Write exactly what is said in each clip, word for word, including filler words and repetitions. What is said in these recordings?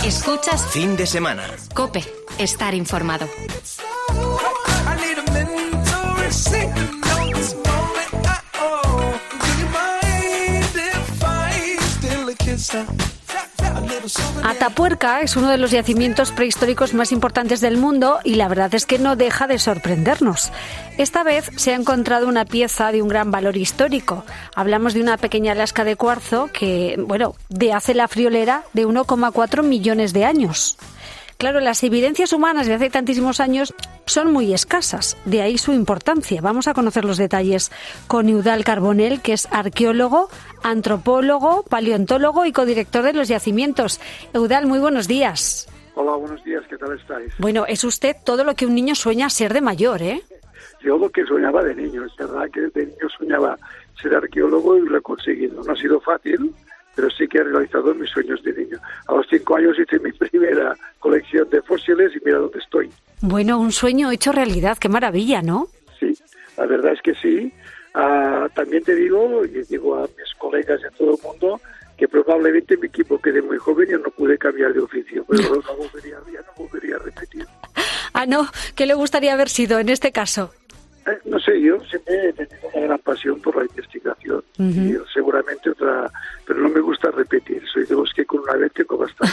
Escuchas Fin de Semana. COPE. Estar informado. Atapuerca es uno de los yacimientos prehistóricos más importantes del mundo y la verdad es que no deja de sorprendernos. Esta vez se ha encontrado una pieza de un gran valor histórico. Hablamos de una pequeña lasca de cuarzo que, bueno, de hace la friolera de uno coma cuatro millones de años. Claro, las evidencias humanas de hace tantísimos años son muy escasas, de ahí su importancia. Vamos a conocer los detalles con Eudald Carbonell, que es arqueólogo, antropólogo, paleontólogo y codirector de los yacimientos. Eudald, muy buenos días. Hola, buenos días, ¿qué tal estáis? Bueno, es usted todo lo que un niño sueña ser de mayor, ¿eh? Yo lo que soñaba de niño, es verdad que de niño soñaba ser arqueólogo y lo he conseguido. No ha sido fácil, pero sí que he realizado mis sueños de niño. A los cinco años hice mi primera colección de fósiles y mira dónde estoy. Bueno, un sueño hecho realidad, qué maravilla, ¿no? Sí, la verdad es que sí. Uh, también te digo, y digo a mis colegas y a todo el mundo, que probablemente me equivoqué de muy joven y no pude cambiar de oficio, pero no, no, volvería, ya no volvería a repetir. Ah, no, ¿qué le gustaría haber sido en este caso? Eh, no sé, yo siempre he tenido una gran pasión por la investigación. Uh-huh. Y seguramente otra, pero no me gusta repetir. Soy de los que con una vez tengo bastante.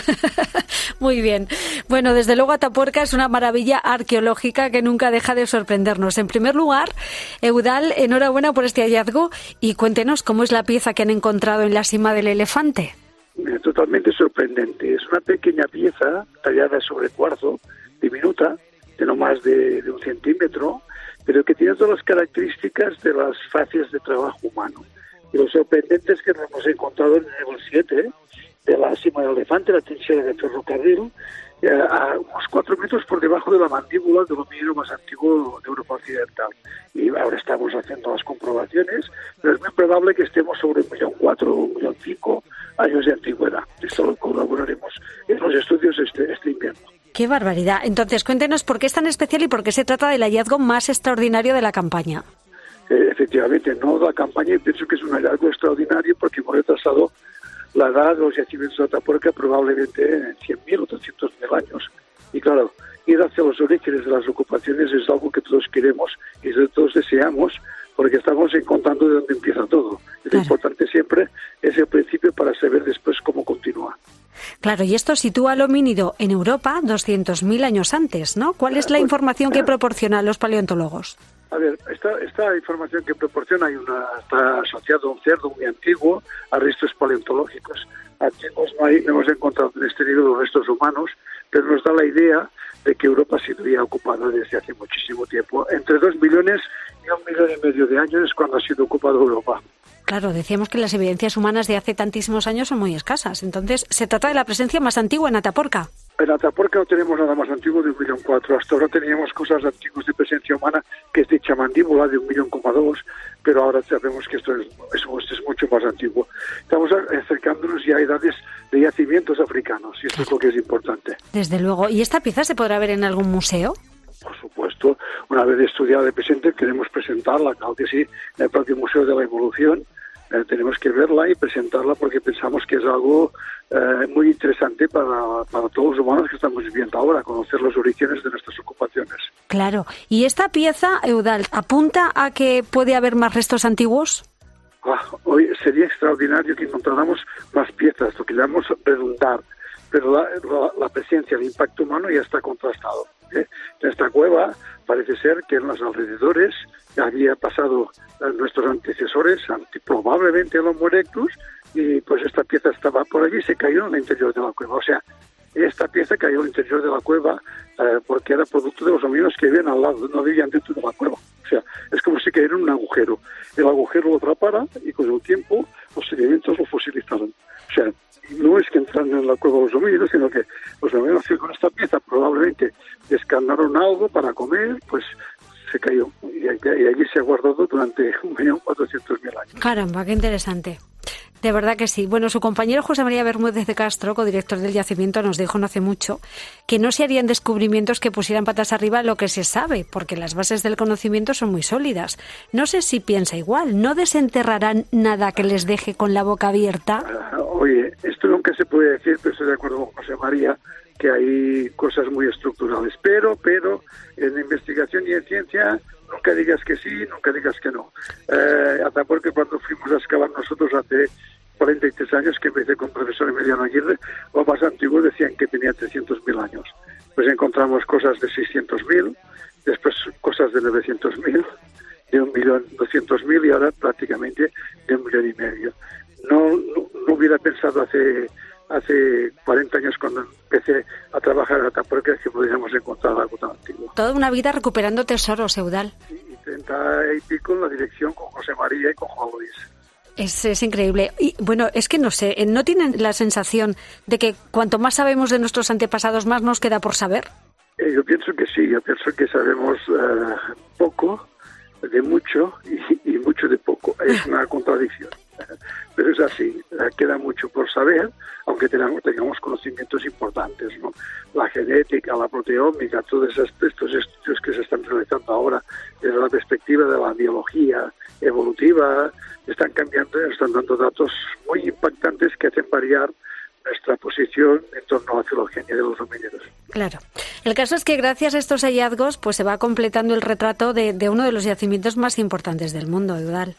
Muy bien. Bueno, desde luego Atapuerca es una maravilla arqueológica que nunca deja de sorprendernos. En primer lugar, Eudald, enhorabuena por este hallazgo y cuéntenos cómo es la pieza que han encontrado en la cima del elefante. Mira, totalmente sorprendente. Es una pequeña pieza tallada sobre cuarzo, diminuta, de no más de, de un centímetro, pero que tiene todas las características de las facies de trabajo humano. Y lo sorprendente es que nos hemos encontrado en el nivel siete de la cima del elefante, la trinchera de ferrocarril, eh, a unos cuatro metros por debajo de la mandíbula del hominino más antiguo de Europa Occidental. Y ahora estamos haciendo las comprobaciones, pero es muy probable que estemos sobre un millón cuatro, un millón cinco años de antigüedad. Esto lo colaboraremos en los estudios este, este invierno. ¡Qué barbaridad! Entonces, cuéntenos por qué es tan especial y por qué se trata del hallazgo más extraordinario de la campaña. Eh, efectivamente, no la campaña, y pienso que es un hallazgo extraordinario porque hemos retrasado la edad de los yacimientos de Atapuerca probablemente en cien mil o trescientos mil años. Y claro, ir hacia los orígenes de las ocupaciones es algo que todos queremos y que todos deseamos, porque estamos encontrando de dónde empieza todo. Claro. Lo importante siempre es el principio para saber después cómo continúa. Claro, y esto sitúa al homínido en Europa doscientos mil años antes, ¿no? ¿Cuál es la información que proporcionan los paleontólogos? A ver, esta, esta información que proporciona hay una, está asociado a un cerdo muy antiguo, a restos paleontológicos antiguos. No, hay, no hemos encontrado en este nivel los restos humanos, pero nos da la idea de que Europa ha sido ya ocupada desde hace muchísimo tiempo. Entre dos millones y un millón y medio de años es cuando ha sido ocupada Europa. Claro, decíamos que las evidencias humanas de hace tantísimos años son muy escasas. Entonces, ¿se trata de la presencia más antigua en Atapuerca? En Atapuerca no tenemos nada más antiguo de un millón cuatro. Hasta ahora teníamos cosas antiguas de presencia humana, que es dicha mandíbula de un millón coma dos, pero ahora sabemos que esto es, esto es mucho más antiguo. Estamos acercándonos ya a edades de yacimientos africanos, y esto es lo que es importante. Desde luego. ¿Y esta pieza se podrá ver en algún museo? Por supuesto. Una vez estudiada de presente, queremos presentarla, claro que sí, en el propio Museo de la Evolución. Eh, tenemos que verla y presentarla porque pensamos que es algo eh, muy interesante para, para todos los humanos que estamos viviendo ahora, conocer los orígenes de nuestras ocupaciones. Claro. ¿Y esta pieza, Eudald, apunta a que puede haber más restos antiguos? Ah, hoy sería extraordinario que encontráramos más piezas, lo que llamamos redundar, pero la, la, la presencia, el impacto humano ya está contrastado. ¿eh? En esta cueva parece ser que en los alrededores había pasado a nuestros antecesores, probablemente el Homo erectus, y pues esta pieza estaba por allí y se cayó en el interior de la cueva. O sea, esta pieza cayó en el interior de la cueva eh, porque era producto de los homínidos que vivían al lado, no vivían dentro de la cueva. O sea, es como si cayera en un agujero. El agujero lo atrapara y con el tiempo los sedimentos lo fosilizaron. O sea, no es que entraron en la cueva los homínidos, sino que los homínidos que con esta pieza probablemente descarnaron algo para comer, pues se cayó y, y allí se ha guardado durante un millón cuatrocientos mil años. Caramba, qué interesante. De verdad que sí. Bueno, su compañero José María Bermúdez de Castro, codirector del yacimiento, nos dijo no hace mucho que no se harían descubrimientos que pusieran patas arriba lo que se sabe, porque las bases del conocimiento son muy sólidas. No sé si piensa igual. ¿No desenterrarán nada que les deje con la boca abierta? Uh, oye, esto nunca se puede puede decir, pero estoy de acuerdo con José María, que hay cosas muy estructurales. Pero, pero, en investigación y en ciencia, nunca digas que sí, nunca digas que no. Eh, Atapuerca, cuando fuimos a excavar nosotros hace cuarenta y tres años, que empecé con el profesor Emiliano Aguirre, lo más antiguo decían que tenía trescientos mil años. Pues encontramos cosas de seiscientos mil, después cosas de novecientos mil, de un millón doscientos mil y ahora prácticamente de un millón y medio. No, no, no hubiera pensado hace hace cuarenta años, cuando empecé a trabajar en Atapuerca, que podríamos encontrar algo tan antiguo. Toda una vida recuperando tesoros, Eudal. Sí, y treinta y pico en la dirección con José María y con Juan Luis. Es, es increíble. Y bueno, es que no sé, ¿no tienen la sensación de que cuanto más sabemos de nuestros antepasados, más nos queda por saber? Eh, yo pienso que sí, yo pienso que sabemos uh, poco de mucho y, y mucho de poco. Es una contradicción. Pero es así, queda mucho por saber, aunque tengamos, tengamos conocimientos importantes, ¿no? La genética, la proteómica, todos estos estudios que se están realizando ahora desde la perspectiva de la biología evolutiva, están cambiando, están dando datos muy impactantes que hacen variar nuestra posición en torno a la filogenia de los homínidos. Claro. El caso es que gracias a estos hallazgos pues se va completando el retrato de, de uno de los yacimientos más importantes del mundo, Eudal.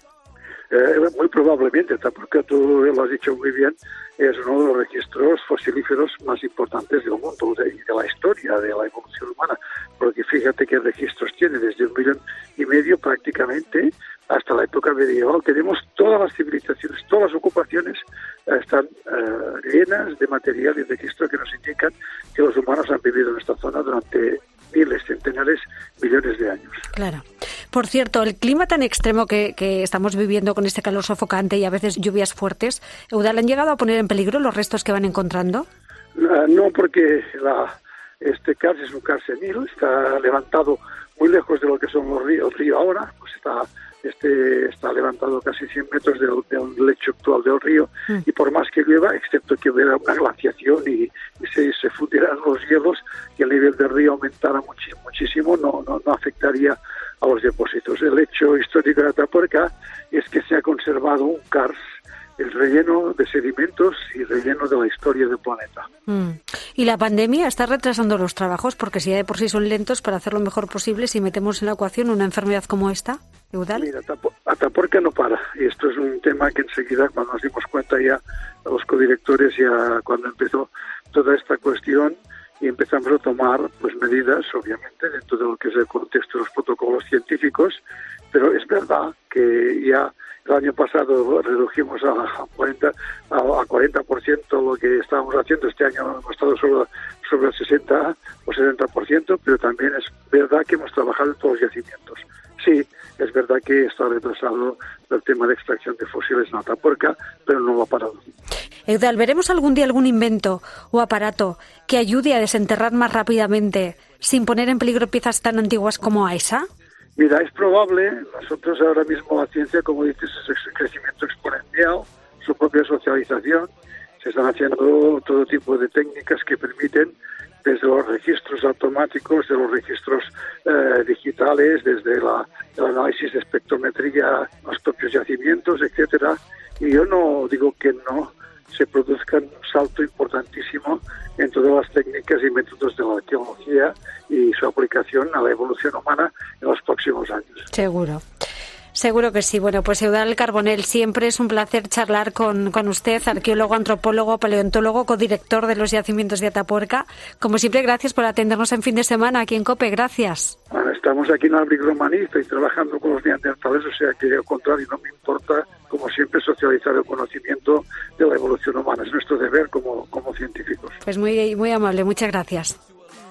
Eh, muy probablemente, porque tú lo has dicho muy bien, es uno de los registros fosilíferos más importantes del mundo, de, de la historia, de la evolución humana, porque fíjate qué registros tiene, desde un millón y medio prácticamente hasta la época medieval. Tenemos todas las civilizaciones, todas las ocupaciones eh, están eh, llenas de material y registro que nos indican que los humanos han vivido en esta zona durante miles, centenares, millones de años. Claro. Por cierto, el clima tan extremo que, que estamos viviendo con este calor sofocante y a veces lluvias fuertes, Eudal, ¿han llegado a poner en peligro los restos que van encontrando? Uh, no, porque la, este cars es un cars senil, está levantado muy lejos de lo que son los ríos. El río ahora pues está este está levantado casi cien metros del, del lecho actual del río, mm. y por más que llueva, excepto que hubiera una glaciación y, y se, se fundieran los hielos y el nivel del río aumentara muchi, muchísimo, no, no, no afectaría a los depósitos. El hecho histórico de Atapuerca es que se ha conservado un cars, el relleno de sedimentos y relleno de la historia del planeta. Mm. ¿Y la pandemia está retrasando los trabajos? Porque si ya de por sí son lentos, para hacer lo mejor posible, si metemos en la ecuación una enfermedad como esta, Eudal. Mira, Atapuerca no para. Y esto es un tema que enseguida, cuando nos dimos cuenta ya, los codirectores, ya cuando empezó toda esta cuestión, y empezamos a tomar pues medidas, obviamente, dentro de lo que es el contexto de los protocolos científicos, pero es verdad que ya el año pasado redujimos a cuarenta a cuarenta por ciento lo que estábamos haciendo. Este año hemos estado sobre, sobre el sesenta o setenta por ciento, pero también es verdad que hemos trabajado en todos los yacimientos. Sí, es verdad que está retrasado el tema de extracción de fósiles en Atapuerca, pero no lo ha parado. Eudal, ¿veremos algún día algún invento o aparato que ayude a desenterrar más rápidamente sin poner en peligro piezas tan antiguas como AESA? Mira, es probable. Nosotros ahora mismo la ciencia, como dices, es crecimiento exponencial, su propia socialización. Se están haciendo todo tipo de técnicas que permiten, desde los registros automáticos, de los registros eh, digitales, desde la, el análisis de espectrometría, los propios yacimientos, etcétera. Y yo no digo que no se produzcan un salto importantísimo en todas las técnicas y métodos de la arqueología y su aplicación a la evolución humana en los próximos años. Seguro. Seguro que sí. Bueno, pues Eudal Carbonell, siempre es un placer charlar con, con usted, arqueólogo, antropólogo, paleontólogo, codirector de los yacimientos de Atapuerca. Como siempre, gracias por atendernos en fin de semana aquí en COPE. Gracias. Bueno, estamos aquí en Albric Romaní, estoy trabajando con los neandertales, o sea que al contrario, no me importa, como siempre, socializar el conocimiento de la evolución humana. Es nuestro deber como, como científicos. Pues muy, muy amable, muchas gracias.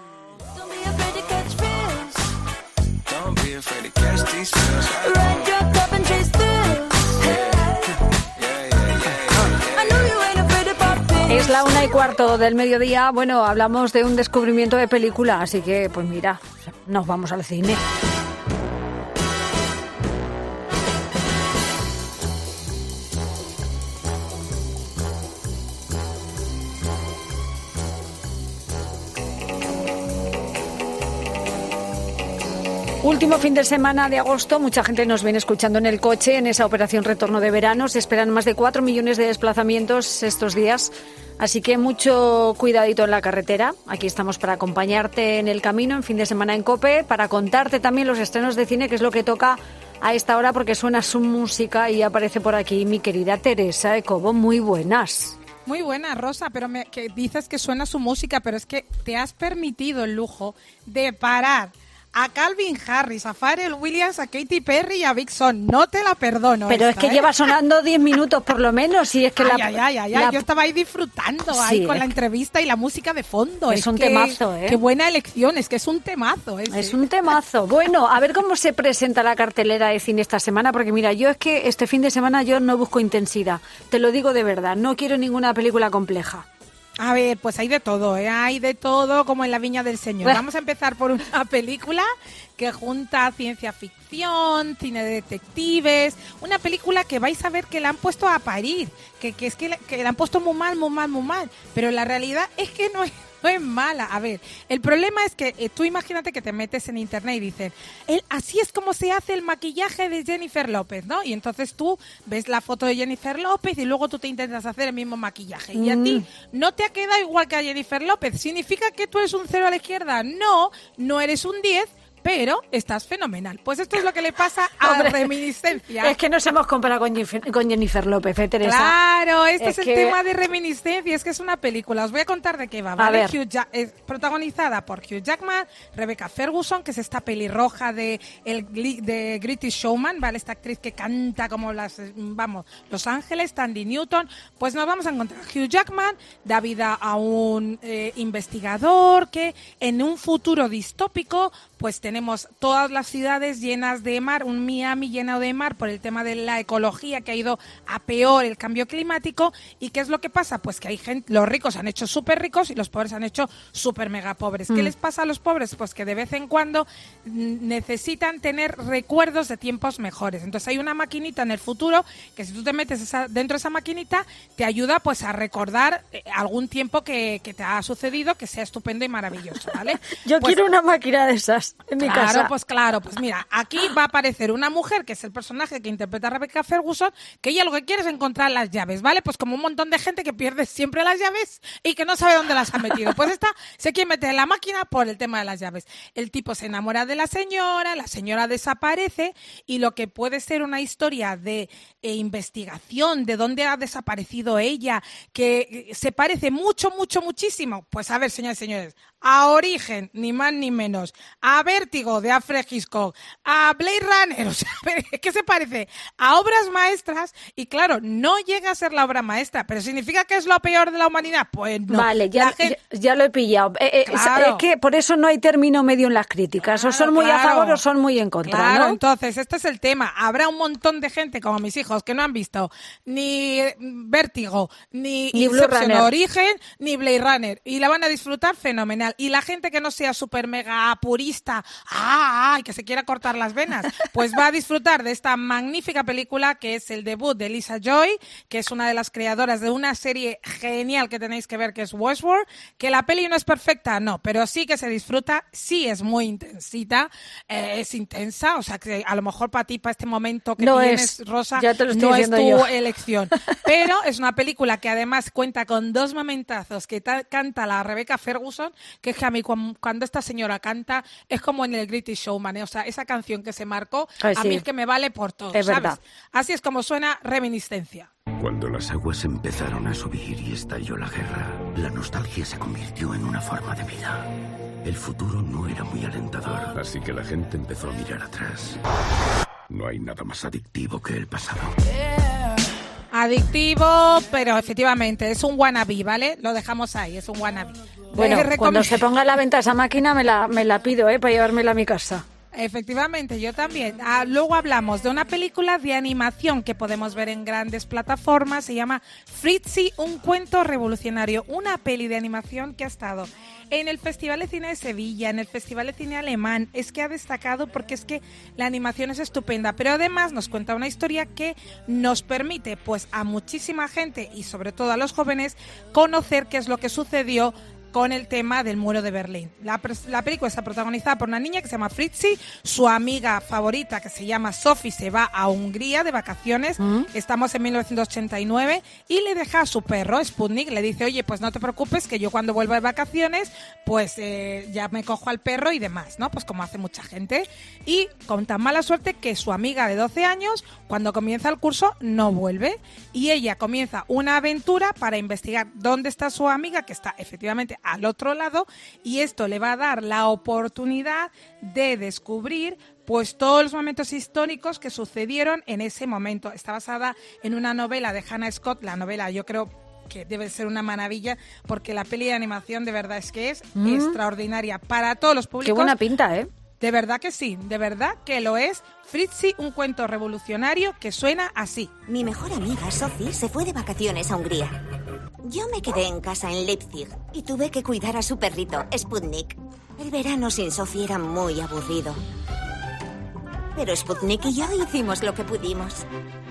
Es la una y cuarto del mediodía. Bueno, hablamos de un descubrimiento de película, así que, pues mira, nos vamos al cine. Último fin de semana de agosto, mucha gente nos viene escuchando en el coche en esa operación retorno de verano. Se esperan más de cuatro millones de desplazamientos estos días, así que mucho cuidadito en la carretera. Aquí estamos para acompañarte en el camino, en fin de semana en COPE, para contarte también los estrenos de cine, que es lo que toca a esta hora porque suena su música y aparece por aquí mi querida Teresa de Cobo. Muy buenas. Muy buena, Rosa, pero me, que dices que suena su música, pero es que te has permitido el lujo de parar a Calvin Harris, a Pharrell Williams, a Katy Perry y a Big Sean. No te la perdono. Pero esta, es que ¿eh? lleva sonando diez minutos por lo menos. Y es que ay, la, ay, ay, ay, la... Yo estaba ahí disfrutando sí, ahí con la entrevista y la música de fondo. Es, es un que, temazo, ¿eh? Qué buena elección, es que es un temazo. Ese. Es un temazo. Bueno, a ver cómo se presenta la cartelera de cine esta semana, porque mira, yo es que este fin de semana yo no busco intensidad. Te lo digo de verdad, no quiero ninguna película compleja. A ver, pues hay de todo, ¿eh? Hay de todo como en la Viña del Señor. Vamos a empezar por una película que junta ciencia ficción, cine de detectives, una película que vais a ver que la han puesto a parir, que, que es que la, que la han puesto muy mal, muy mal, muy mal, pero la realidad es que no es... No es mala. A ver, el problema es que eh, tú imagínate que te metes en internet y dicen, el, así es como se hace el maquillaje de Jennifer López, ¿no? Y entonces tú ves la foto de Jennifer López y luego tú te intentas hacer el mismo maquillaje. Mm. Y a ti no te ha quedado igual que a Jennifer López. ¿Significa que tú eres un cero a la izquierda? No, no eres un diez. Pero estás fenomenal. Pues esto es lo que le pasa a Hombre, Reminiscencia. Es que nos hemos comparado con Jennifer, con Jennifer López, ¿eh, Teresa? Claro, este es, es el que... tema de Reminiscencia. Es que es una película. Os voy a contar de qué va, ¿vale? Hugh ja- es protagonizada por Hugh Jackman, Rebecca Ferguson, que es esta pelirroja de, el, de Greatest Showman, ¿vale? Esta actriz que canta como las, vamos, Los Ángeles, Tandy Newton. Pues nos vamos a encontrar Hugh Jackman, da vida a un eh, investigador que en un futuro distópico, pues tenemos todas las ciudades llenas de mar, un Miami lleno de mar por el tema de la ecología que ha ido a peor el cambio climático. ¿Y qué es lo que pasa? Pues que hay gente, los ricos han hecho súper ricos y los pobres han hecho súper mega pobres. Mm. ¿Qué les pasa a los pobres? Pues que de vez en cuando necesitan tener recuerdos de tiempos mejores. Entonces hay una maquinita en el futuro que si tú te metes esa, dentro de esa maquinita te ayuda pues a recordar eh, algún tiempo que, que te ha sucedido que sea estupendo y maravilloso, ¿vale? Yo pues, quiero una máquina de esas en mi claro, casa. Pues claro, pues mira, aquí va a aparecer una mujer que es el personaje que interpreta a Rebecca Ferguson, que ella lo que quiere es encontrar las llaves, ¿vale? Pues como un montón de gente que pierde siempre las llaves y que no sabe dónde las ha metido. Pues esta se quiere meter en la máquina por el tema de las llaves. El tipo se enamora de la señora, la señora desaparece y lo que puede ser una historia de eh, investigación de dónde ha desaparecido ella, que se parece mucho, mucho, muchísimo. Pues a ver, señores y señores, a Origen, ni más ni menos, a Vértigo de Alfred Hitchcock, a Blade Runner, o sea, ¿qué se parece? A obras maestras, y claro, no llega a ser la obra maestra, pero ¿significa que es lo peor de la humanidad? Pues no. Vale, ya, gente... ya, ya lo he pillado. Eh, eh, claro. Es que por eso no hay término medio en las críticas, claro, o son muy claro. a favor o son muy en contra, claro, ¿no? Entonces, este es el tema. Habrá un montón de gente, como mis hijos, que no han visto ni Vértigo, ni, ni Inception Origen, ni Blade Runner, y la van a disfrutar fenomenal. Y la gente que no sea súper mega purista, ¡ah! ah que se quiera cortar las venas, pues va a disfrutar de esta magnífica película que es el debut de Lisa Joy, que es una de las creadoras de una serie genial que tenéis que ver, que es Westworld. Que la peli no es perfecta, no, pero sí que se disfruta, sí es muy intensita, eh, es intensa, o sea que a lo mejor para ti, para este momento que no tienes, es, Rosa, ya te lo no es tu yo. elección. Pero es una película que además cuenta con dos momentazos que ta- canta la Rebecca Ferguson, que es que a mí cuando, cuando esta señora canta es como en el Greatest Showman, ¿eh? O sea, esa canción que se marcó, Ay, a sí. mí es que me vale por todo, es ¿sabes? Verdad. Así es como suena Reminiscencia. Cuando las aguas empezaron a subir y estalló la guerra, la nostalgia se convirtió en una forma de vida. El futuro no era muy alentador, así que la gente empezó a mirar atrás. No hay nada más adictivo que el pasado. Adictivo, pero efectivamente es un wannabe, ¿vale? Lo dejamos ahí, es un wannabe. Bueno, recom- cuando se ponga a la venta esa máquina me la, me la pido, ¿eh? Para llevármela a mi casa. Efectivamente, yo también. Ah, luego hablamos de una película de animación que podemos ver en grandes plataformas. Se llama Fritzy, un cuento revolucionario. Una peli de animación que ha estado en el Festival de Cine de Sevilla, en el Festival de Cine Alemán. Es que ha destacado porque es que la animación es estupenda. Pero además nos cuenta una historia que nos permite, pues, a muchísima gente y sobre todo a los jóvenes, conocer qué es lo que sucedió con el tema del muro de Berlín. La, la película está protagonizada por una niña que se llama Fritzi, su amiga favorita que se llama Sophie se va a Hungría de vacaciones, ¿Mm? Estamos en mil novecientos ochenta y nueve, y le deja a su perro, Sputnik, le dice, oye, pues no te preocupes que yo cuando vuelva de vacaciones, pues eh, ya me cojo al perro y demás, ¿no? Pues como hace mucha gente, y con tan mala suerte que su amiga de doce años, cuando comienza el curso, no vuelve, y ella comienza una aventura para investigar dónde está su amiga, que está efectivamente al otro lado, y esto le va a dar la oportunidad de descubrir pues todos los momentos históricos que sucedieron en ese momento. Está basada en una novela de Hannah Scott, la novela yo creo que debe ser una maravilla, porque la peli de animación de verdad es que es mm. extraordinaria para todos los públicos. Qué buena pinta, ¿eh? De verdad que sí, de verdad que lo es. Fritzi, un cuento revolucionario que suena así. Mi mejor amiga, Sophie, se fue de vacaciones a Hungría. Yo me quedé en casa en Leipzig y tuve que cuidar a su perrito, Sputnik. El verano sin Sophie era muy aburrido. Pero Sputnik y yo hicimos lo que pudimos.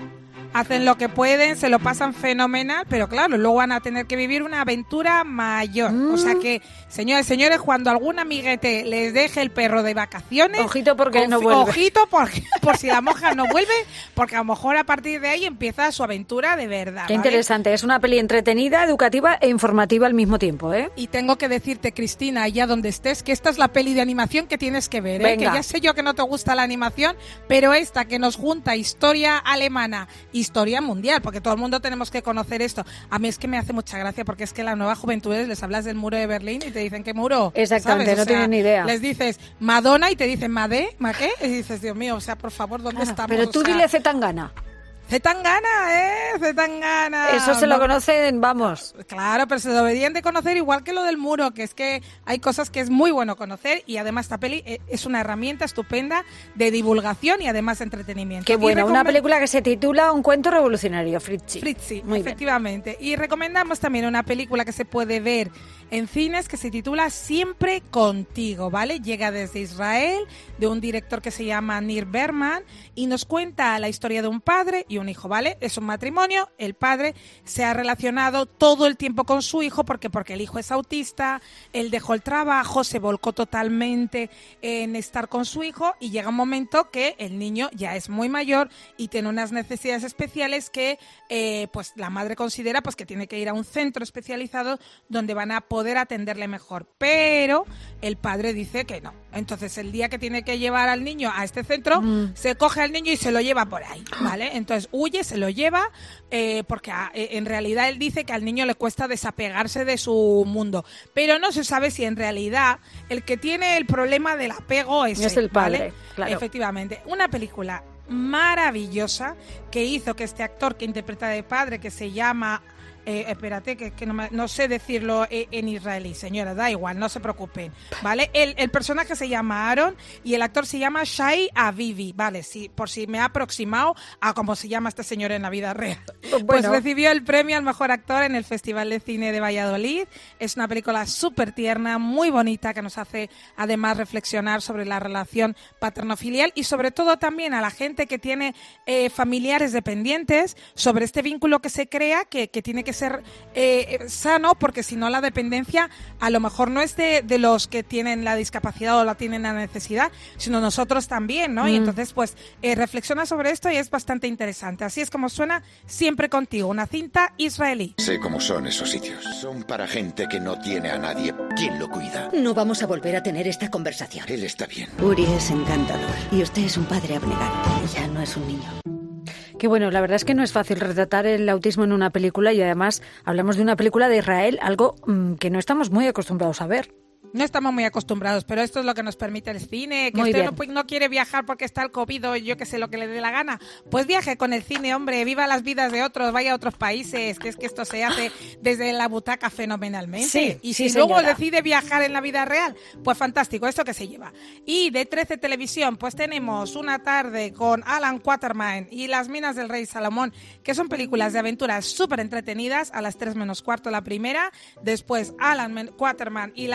Hacen lo que pueden, se lo pasan fenomenal, pero claro, luego van a tener que vivir una aventura mayor. Mm. O sea que, señores, señores, cuando algún amiguete les deje el perro de vacaciones... Ojito porque ofi- no vuelve. Ojito porque, por si la monja no vuelve, porque a lo mejor a partir de ahí empieza su aventura de verdad. Qué ¿vale? interesante, es una peli entretenida, educativa e informativa al mismo tiempo, ¿eh? Y tengo que decirte, Cristina, allá donde estés, que esta es la peli de animación que tienes que ver, ¿eh? Que ya sé yo que no te gusta la animación, pero esta que nos junta historia alemana, historia mundial, porque todo el mundo tenemos que conocer esto. A mí es que me hace mucha gracia, porque es que las nuevas juventudes les hablas del muro de Berlín y te dicen, ¿qué muro? Exactamente, no tienen ni idea. Les dices Madonna y te dicen ¿Madé? ¿Ma qué? Y dices, Dios mío, o sea, por favor, ¿dónde claro, estamos? Pero tú o sea, dile Zetangana. Zetangana, ¿eh? Zetangana. Eso se no, lo conocen, vamos. Claro, pero se lo deberían de conocer igual que lo del muro, que es que hay cosas que es muy bueno conocer, y además esta peli es una herramienta estupenda de divulgación y además de entretenimiento. Qué buena, recom- una película que se titula Un cuento revolucionario, Fritzi. Fritzi, muy efectivamente. Bien. Y recomendamos también una película que se puede ver en cines que se titula Siempre contigo, ¿vale? Llega desde Israel, de un director que se llama Nir Berman, y nos cuenta la historia de un padre y un hijo, ¿vale? Es un matrimonio, el padre se ha relacionado todo el tiempo con su hijo, porque porque el hijo es autista, él dejó el trabajo, se volcó totalmente en estar con su hijo, y llega un momento que el niño ya es muy mayor y tiene unas necesidades especiales que eh, pues la madre considera pues que tiene que ir a un centro especializado donde van a poder atenderle mejor, pero el padre dice que no. Entonces el día que tiene que llevar al niño a este centro, mm. se coge al niño y se lo lleva por ahí, ¿vale? Entonces huye, se lo lleva, eh, porque a, eh, en realidad él dice que al niño le cuesta desapegarse de su mundo, pero no se sabe si en realidad el que tiene el problema del apego es, es el padre, ¿vale? Claro. Efectivamente, una película maravillosa que hizo que este actor que interpreta de padre, que se llama... Eh, espérate, que, que no, me, no sé decirlo en israelí, señora, da igual, no se preocupen, ¿vale? El, el personaje se llama Aaron y el actor se llama Shai Avivi, ¿vale? Sí, por si me ha aproximado a cómo se llama este señor en la vida real. Bueno. Pues recibió el premio al mejor actor en el Festival de Cine de Valladolid. Es una película súper tierna, muy bonita, que nos hace además reflexionar sobre la relación paterno-filial y sobre todo también a la gente que tiene eh, familiares dependientes, sobre este vínculo que se crea, que, que tiene que ser eh, sano, porque si no la dependencia a lo mejor no es de, de los que tienen la discapacidad o la tienen la necesidad, sino nosotros también, ¿no? Mm. Y entonces pues eh, reflexiona sobre esto y es bastante interesante. Así es como suena Siempre contigo, una cinta israelí. Sé cómo son esos sitios. Son para gente que no tiene a nadie quien lo cuida. No vamos a volver a tener esta conversación. Él está bien. Uri es encantador y usted es un padre abnegado. Ya no es un niño. Que bueno, la verdad es que no es fácil retratar el autismo en una película, y además hablamos de una película de Israel, algo mmm, que no estamos muy acostumbrados a ver. No estamos muy acostumbrados, pero esto es lo que nos permite el cine, que Muy usted bien. no, no quiere viajar porque está el COVID o yo que sé lo que le dé la gana. Pues viaje con el cine, hombre, viva las vidas de otros, vaya a otros países, que es que esto se hace desde la butaca fenomenalmente. Sí, y sí, si luego señora. decide viajar en la vida real, pues fantástico, esto que se lleva. Y de trece Televisión, pues tenemos Una tarde con Alan Quatermain y Las minas del rey Salomón, que son películas de aventuras súper entretenidas, a las tres menos cuarto la primera, después Alan Quatermain y La ciudad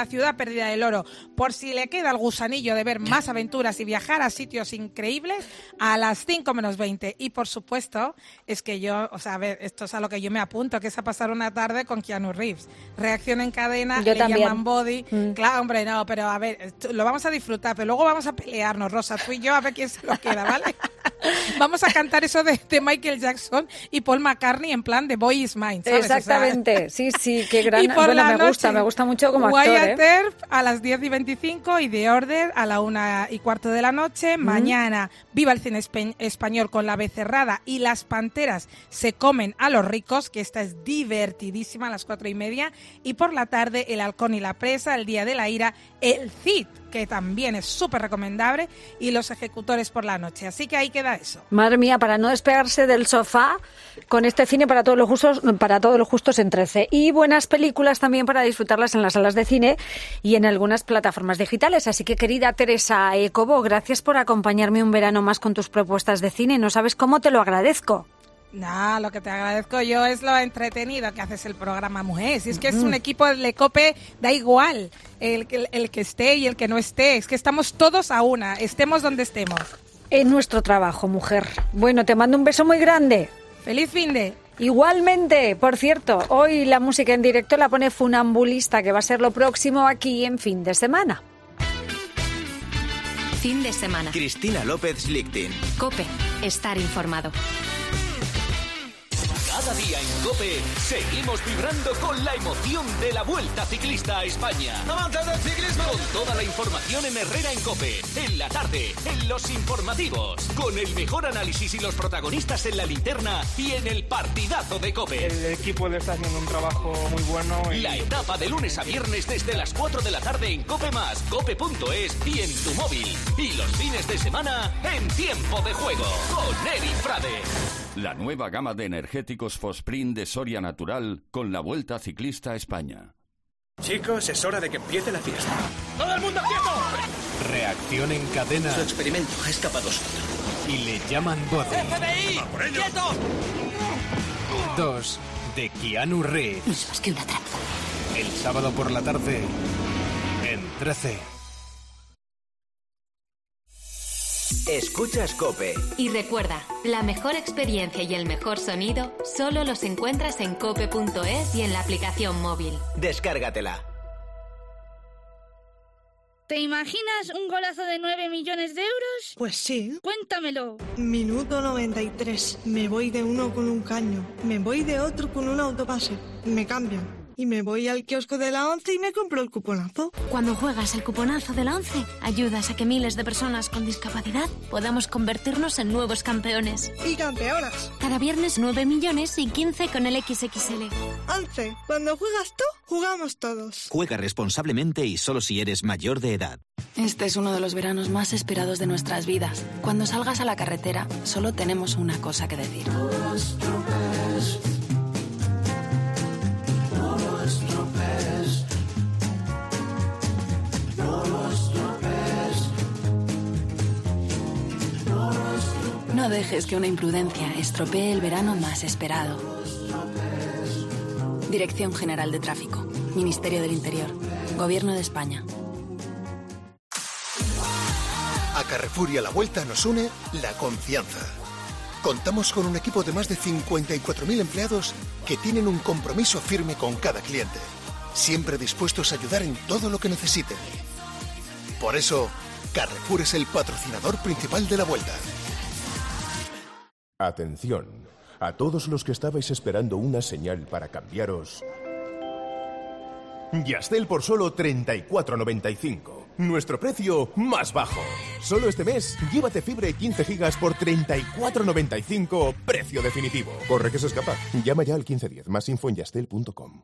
pérdida del oro, por si le queda el gusanillo de ver más aventuras y viajar a sitios increíbles, a las cinco menos veinte. Y por supuesto, es que yo, o sea, a ver, esto es a lo que yo me apunto, que es a pasar una tarde con Keanu Reeves. Reacción en cadena, yo le también. llaman Body. Mm. Claro, hombre, no, pero a ver, esto, lo vamos a disfrutar, pero luego vamos a pelearnos, Rosa, tú y yo, a ver quién se lo queda, ¿vale? Vamos a cantar eso de, de Michael Jackson y Paul McCartney en plan de Boy Is Mine, ¿sabes? Exactamente, o sea, sí, sí, qué gran... Y por bueno, la me noche, gusta, me gusta mucho como actor, Wyatt ¿eh? Earp a las diez y veinticinco y The Order a la una y cuarto de la noche. Mm. Mañana, Viva el cine espe- español con La Becerrada y Las Panteras se comen a los ricos, que esta es divertidísima a las cuatro y media. Y por la tarde, El Halcón y la Presa, El Día de la Ira, El Cid, que también es súper recomendable, y Los Ejecutores por la noche. Así que ahí queda eso. Madre mía, para no despegarse del sofá con este cine para todos los gustos, para todos los gustos en trece. Y buenas películas también para disfrutarlas en las salas de cine y en algunas plataformas digitales. Así que, querida Teresa Ecobo, gracias por acompañarme un verano más con tus propuestas de cine. No sabes cómo te lo agradezco. No, lo que te agradezco yo es lo entretenido que haces el programa, mujer. Si es que es un equipo de COPE, da igual el, el, el que esté y el que no esté. Es que estamos todos a una, estemos donde estemos. En nuestro trabajo, mujer. Bueno, te mando un beso muy grande. ¡Feliz finde! Igualmente, por cierto, hoy la música en directo la pone Funambulista, que va a ser lo próximo aquí en Fin de Semana. Fin de semana. Cristina López Lichtin. COPE. Estar informado. Cada día en COPE seguimos vibrando con la emoción de la Vuelta Ciclista a España. ¡Amantes del ciclismo! Con toda la información en Herrera en COPE, en la tarde, en los informativos, con el mejor análisis y los protagonistas en la linterna y en el partidazo de COPE. El equipo le está haciendo un trabajo muy bueno. Y... La etapa de lunes a viernes desde las cuatro de la tarde en COPE más, cope punto es y en tu móvil. Y los fines de semana en Tiempo de Juego, con Eric Frade. La nueva gama de energéticos Fosprint de Soria Natural con la Vuelta Ciclista a España. Chicos, es hora de que empiece la fiesta. ¡Todo el mundo quieto! Reacción en cadena. Su experimento ha escapado suyo. Y le llaman Body. ¡F B I! ¡Quieto! Dos de Keanu Reeves. No es más que una trampa. El sábado por la tarde en trece. Escuchas COPE. Y recuerda, la mejor experiencia y el mejor sonido solo los encuentras en cope punto es y en la aplicación móvil. Descárgatela. ¿Te imaginas un golazo de nueve millones de euros? Pues sí. Cuéntamelo. Minuto noventa y tres. Me voy de uno con un caño. Me voy de otro con un autopase. Me cambian. Y me voy al kiosco de la ONCE y me compro el cuponazo. Cuando juegas el cuponazo de la ONCE, ayudas a que miles de personas con discapacidad podamos convertirnos en nuevos campeones. Y campeonas. Cada viernes nueve millones y quince con el equis equis ele. ONCE, cuando juegas tú, jugamos todos. Juega responsablemente y solo si eres mayor de edad. Este es uno de los veranos más esperados de nuestras vidas. Cuando salgas a la carretera, solo tenemos una cosa que decir. No dejes que una imprudencia estropee el verano más esperado. Dirección General de Tráfico, Ministerio del Interior, Gobierno de España. A Carrefour y a la Vuelta nos une la confianza. Contamos con un equipo de más de cincuenta y cuatro mil empleados que tienen un compromiso firme con cada cliente, siempre dispuestos a ayudar en todo lo que necesiten. Por eso, Carrefour es el patrocinador principal de la Vuelta. Atención, a todos los que estabais esperando una señal para cambiaros. Yastel por solo treinta y cuatro noventa y cinco. Nuestro precio más bajo. Solo este mes, llévate fibra y quince gigas por treinta y cuatro noventa y cinco, precio definitivo. Corre que se escapa. Llama ya al quince diez. Más info en yastel punto com.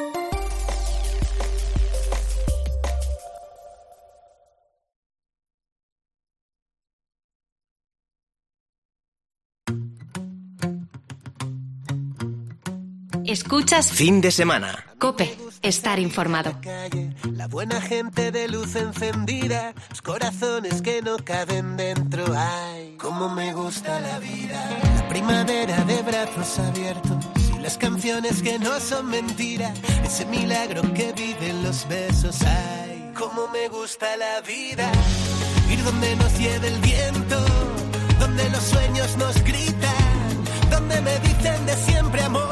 Escuchas Fin de semana. COPE. Estar informado. La buena gente de luz encendida, los corazones que no caben dentro. Ay, cómo me gusta la vida. La primavera de brazos abiertos y las canciones que no son mentira. Ese milagro que viven los besos. Ay, Cómo me gusta la vida, ir donde nos lleve el viento, donde los sueños nos gritan, donde me dicen de siempre amor.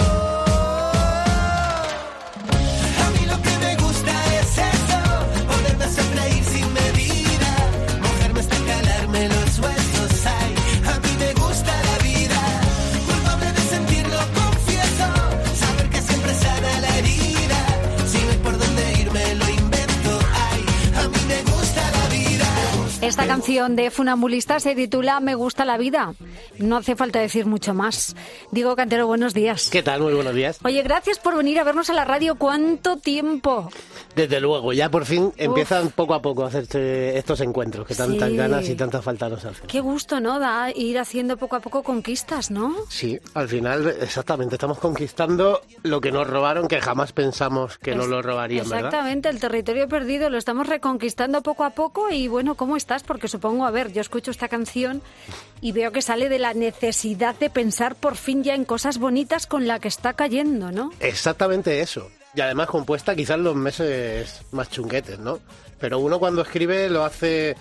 A mí lo que me gusta es eso, ponerme a sonreír sin medida, mojarme hasta calarme los huesos. Ay, a mí me gusta la vida, culpable de sentirlo, confieso, saber que siempre sana la herida, si no hay por dónde irme lo invento. Ay, a mí me gusta la vida. Esta canción de Funambulista se titula Me gusta la vida. No hace falta decir mucho más. Diego Cantero, buenos días. ¿Qué tal? Muy buenos días. Oye, gracias por venir a vernos a la radio. ¿Cuánto tiempo? Desde luego, ya por fin Uf. empiezan poco a poco a hacerse estos encuentros que tantas sí. ganas y tanta falta nos hacen. Qué gusto, ¿no? Da ir haciendo poco a poco conquistas, ¿no? Sí, al final, exactamente, estamos conquistando lo que nos robaron, que jamás pensamos que es, nos lo robarían, ¿verdad? Exactamente, el territorio perdido lo estamos reconquistando poco a poco. Y bueno, ¿cómo estás? Porque supongo, a ver, yo escucho esta canción y veo que sale de la necesidad de pensar por fin ya en cosas bonitas con la que está cayendo, ¿no? Exactamente eso. Y además compuesta quizás en los meses más chunguetes, ¿no? Pero uno cuando escribe lo hace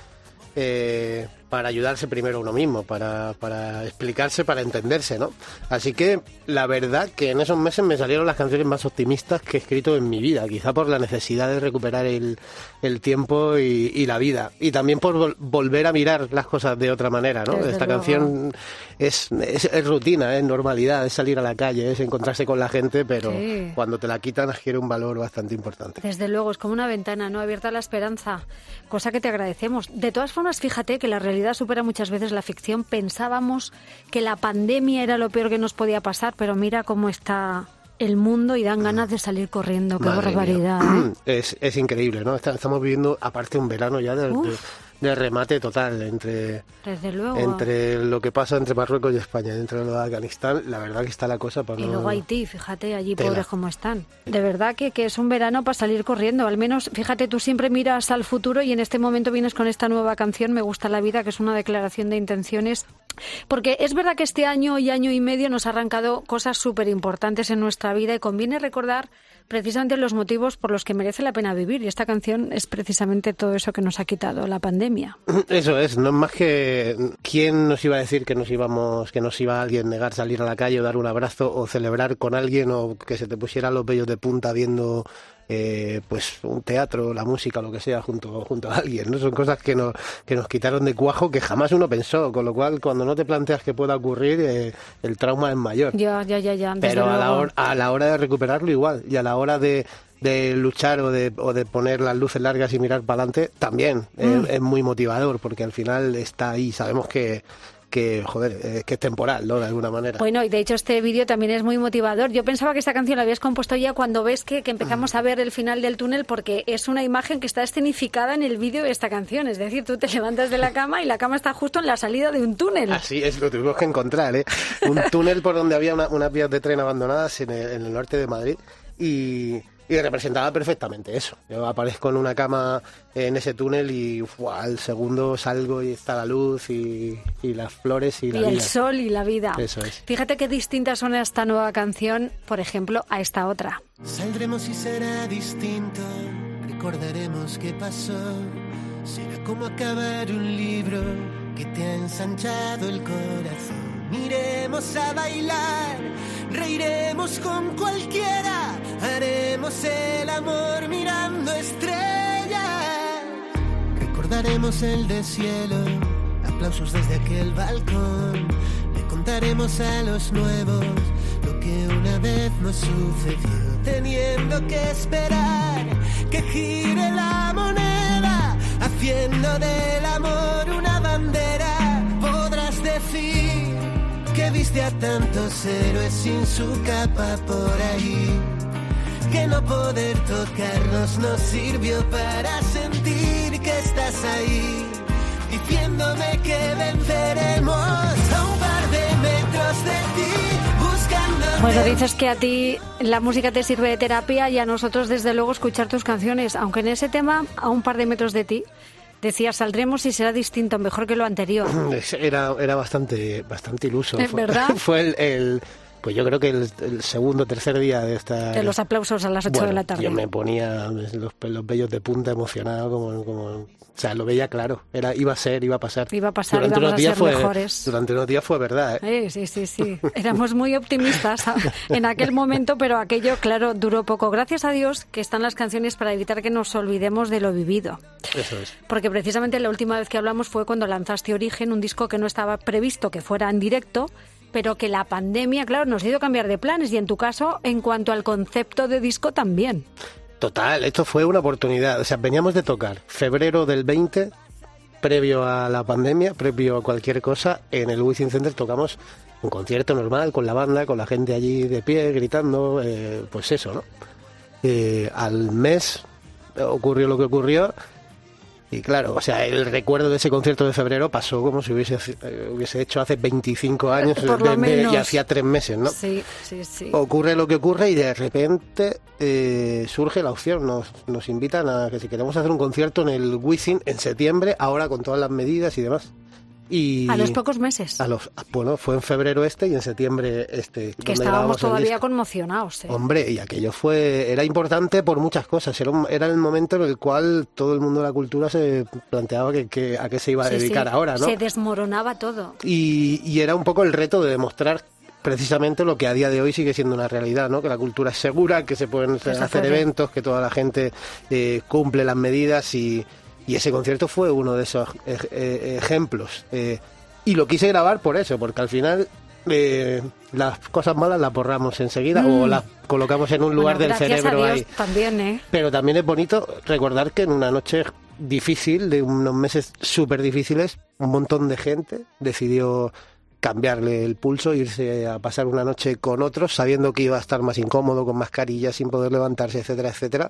eh, para ayudarse primero a uno mismo, para, para explicarse, para entenderse, ¿no? Así que la verdad que en esos meses me salieron las canciones más optimistas que he escrito en mi vida, quizá por la necesidad de recuperar el, el tiempo y, y la vida. Y también por vol- volver a mirar las cosas de otra manera, ¿no? Desde Esta luego. canción es, es, es rutina, es normalidad, es salir a la calle, es encontrarse con la gente, pero sí. cuando te la quitan adquiere un valor bastante importante. Desde luego, es como una ventana, ¿no? Abierta a la esperanza, cosa que te agradecemos. De todas formas, fíjate que la realidad supera muchas veces la ficción. Pensábamos que la pandemia era lo peor que nos podía pasar, pero mira cómo está el mundo y dan ganas de salir corriendo. Qué Madre barbaridad. ¿eh? Es, es increíble, ¿no? Estamos viviendo, aparte, un verano ya de, de, de remate total entre, Desde luego. entre lo que pasa entre Marruecos y España, entre lo de Afganistán. La verdad que está la cosa para Y no... luego Haití, fíjate, allí Tela. pobres como están. De verdad que, que es un verano para salir corriendo. Al menos, fíjate, tú siempre miras al futuro y en este momento vienes con esta nueva canción, Me gusta la vida, que es una declaración de intenciones. Porque es verdad que este año y año y medio nos ha arrancado cosas súper importantes en nuestra vida y conviene recordar precisamente los motivos por los que merece la pena vivir. Y esta canción es precisamente todo eso que nos ha quitado la pandemia. Eso es, no es más que quién nos iba a decir que nos íbamos, que nos iba a alguien negar salir a la calle o dar un abrazo o celebrar con alguien o que se te pusieran los vellos de punta viendo eh, pues un teatro, la música, lo que sea, junto junto a alguien, ¿no? Son cosas que nos, que nos quitaron de cuajo que jamás uno pensó, con lo cual cuando no te planteas que pueda ocurrir, eh, el trauma es mayor. Ya, ya, ya, ya. Pero a la, hora, a la hora de recuperarlo igual, y a la hora de de luchar o de, o de poner las luces largas y mirar para adelante, también mm. es, es muy motivador, porque al final está ahí, sabemos que que, joder, eh, que es temporal, ¿no? De alguna manera. Bueno, y de hecho este vídeo también es muy motivador. Yo pensaba que esta canción la habías compuesto ya cuando ves que, que empezamos a ver el final del túnel, porque es una imagen que está escenificada en el vídeo de esta canción. Es decir, tú te levantas de la cama y la cama está justo en la salida de un túnel. Así es, lo tuvimos que encontrar, ¿eh? Un túnel por donde había una, unas vías de tren abandonadas en el, en el norte de Madrid y... Y representaba perfectamente eso. Yo aparezco en una cama en ese túnel y uf, al segundo salgo y está la luz y, y las flores y, y la vida. Y el sol y la vida. Eso es. Fíjate qué distinta suena esta nueva canción, por ejemplo, a esta otra. Saldremos y será distinto. Recordaremos qué pasó. Será como acabar un libro que te ha ensanchado el corazón. Iremos a bailar, reiremos con cualquiera, haremos el amor mirando estrellas. Recordaremos el deshielo, aplausos desde aquel balcón. Le contaremos a los nuevos lo que una vez nos sucedió. Teniendo que esperar que gire la moneda, haciendo del amor una bandera, podrás decir que viste a tantos héroes sin su capa por ahí, que no poder tocarnos nos sirvió para sentir que estás ahí, diciéndome que venceremos a un par de metros de ti, buscando. Bueno, dices que a ti la música te sirve de terapia y a nosotros desde luego escuchar tus canciones, aunque en ese tema, a un par de metros de ti, decías, saldremos y será distinto, mejor que lo anterior. Era, era bastante, bastante iluso. ¿Es fue, verdad? Fue el, el, Pues yo creo que el, el segundo o tercer día de esta... De los aplausos a las ocho bueno, de la tarde. Yo me ponía los, los vellos de punta, emocionado, como, como... O sea, lo veía claro. Era, iba a ser, iba a pasar. Iba a pasar, durante íbamos unos días a ser fue, mejores. Durante unos días fue verdad, ¿eh? Eh, sí, sí, sí. Éramos muy optimistas en aquel momento, pero aquello, claro, duró poco. Gracias a Dios que están las canciones para evitar que nos olvidemos de lo vivido. Eso es. Porque precisamente la última vez que hablamos fue cuando lanzaste Origen, un disco que no estaba previsto que fuera en directo, pero que la pandemia, claro, nos hizo cambiar de planes, y en tu caso, en cuanto al concepto de disco, también. Total, esto fue una oportunidad. O sea, veníamos de tocar febrero del veinte, previo a la pandemia, previo a cualquier cosa, en el Wizzing Center tocamos un concierto normal, con la banda, con la gente allí de pie, gritando, eh, pues eso, ¿no? Eh, al mes ocurrió lo que ocurrió. Y claro, o sea, el recuerdo de ese concierto de febrero pasó como si hubiese, eh, hubiese hecho hace veinticinco años Por lo de, menos. de, y hacía tres meses, ¿no? Sí, sí, sí. Ocurre lo que ocurre y de repente eh, surge la opción, nos, nos invitan a que si queremos hacer un concierto en el Wizzing en septiembre, ahora con todas las medidas y demás. Y a los pocos meses. A los, bueno, fue en febrero este y en septiembre este. Que estábamos todavía conmocionados. ¿eh? Hombre, y aquello fue era importante por muchas cosas. Era, un, era el momento en el cual todo el mundo de la cultura se planteaba que, que a qué se iba a sí, dedicar sí. ahora, ¿no? Se desmoronaba todo. Y, y era un poco el reto de demostrar precisamente lo que a día de hoy sigue siendo una realidad, ¿no? Que la cultura es segura, que se pueden Eso hacer puede. eventos, que toda la gente eh, cumple las medidas y... Y ese concierto fue uno de esos eh, eh, ejemplos. Eh, y lo quise grabar por eso, porque al final eh, las cosas malas las borramos enseguida mm. o las colocamos en un lugar bueno, del cerebro a Dios, ahí. También, ¿eh? Pero también es bonito recordar que en una noche difícil, de unos meses súper difíciles, un montón de gente decidió cambiarle el pulso, irse a pasar una noche con otros, sabiendo que iba a estar más incómodo, con mascarilla, sin poder levantarse, etcétera, etcétera,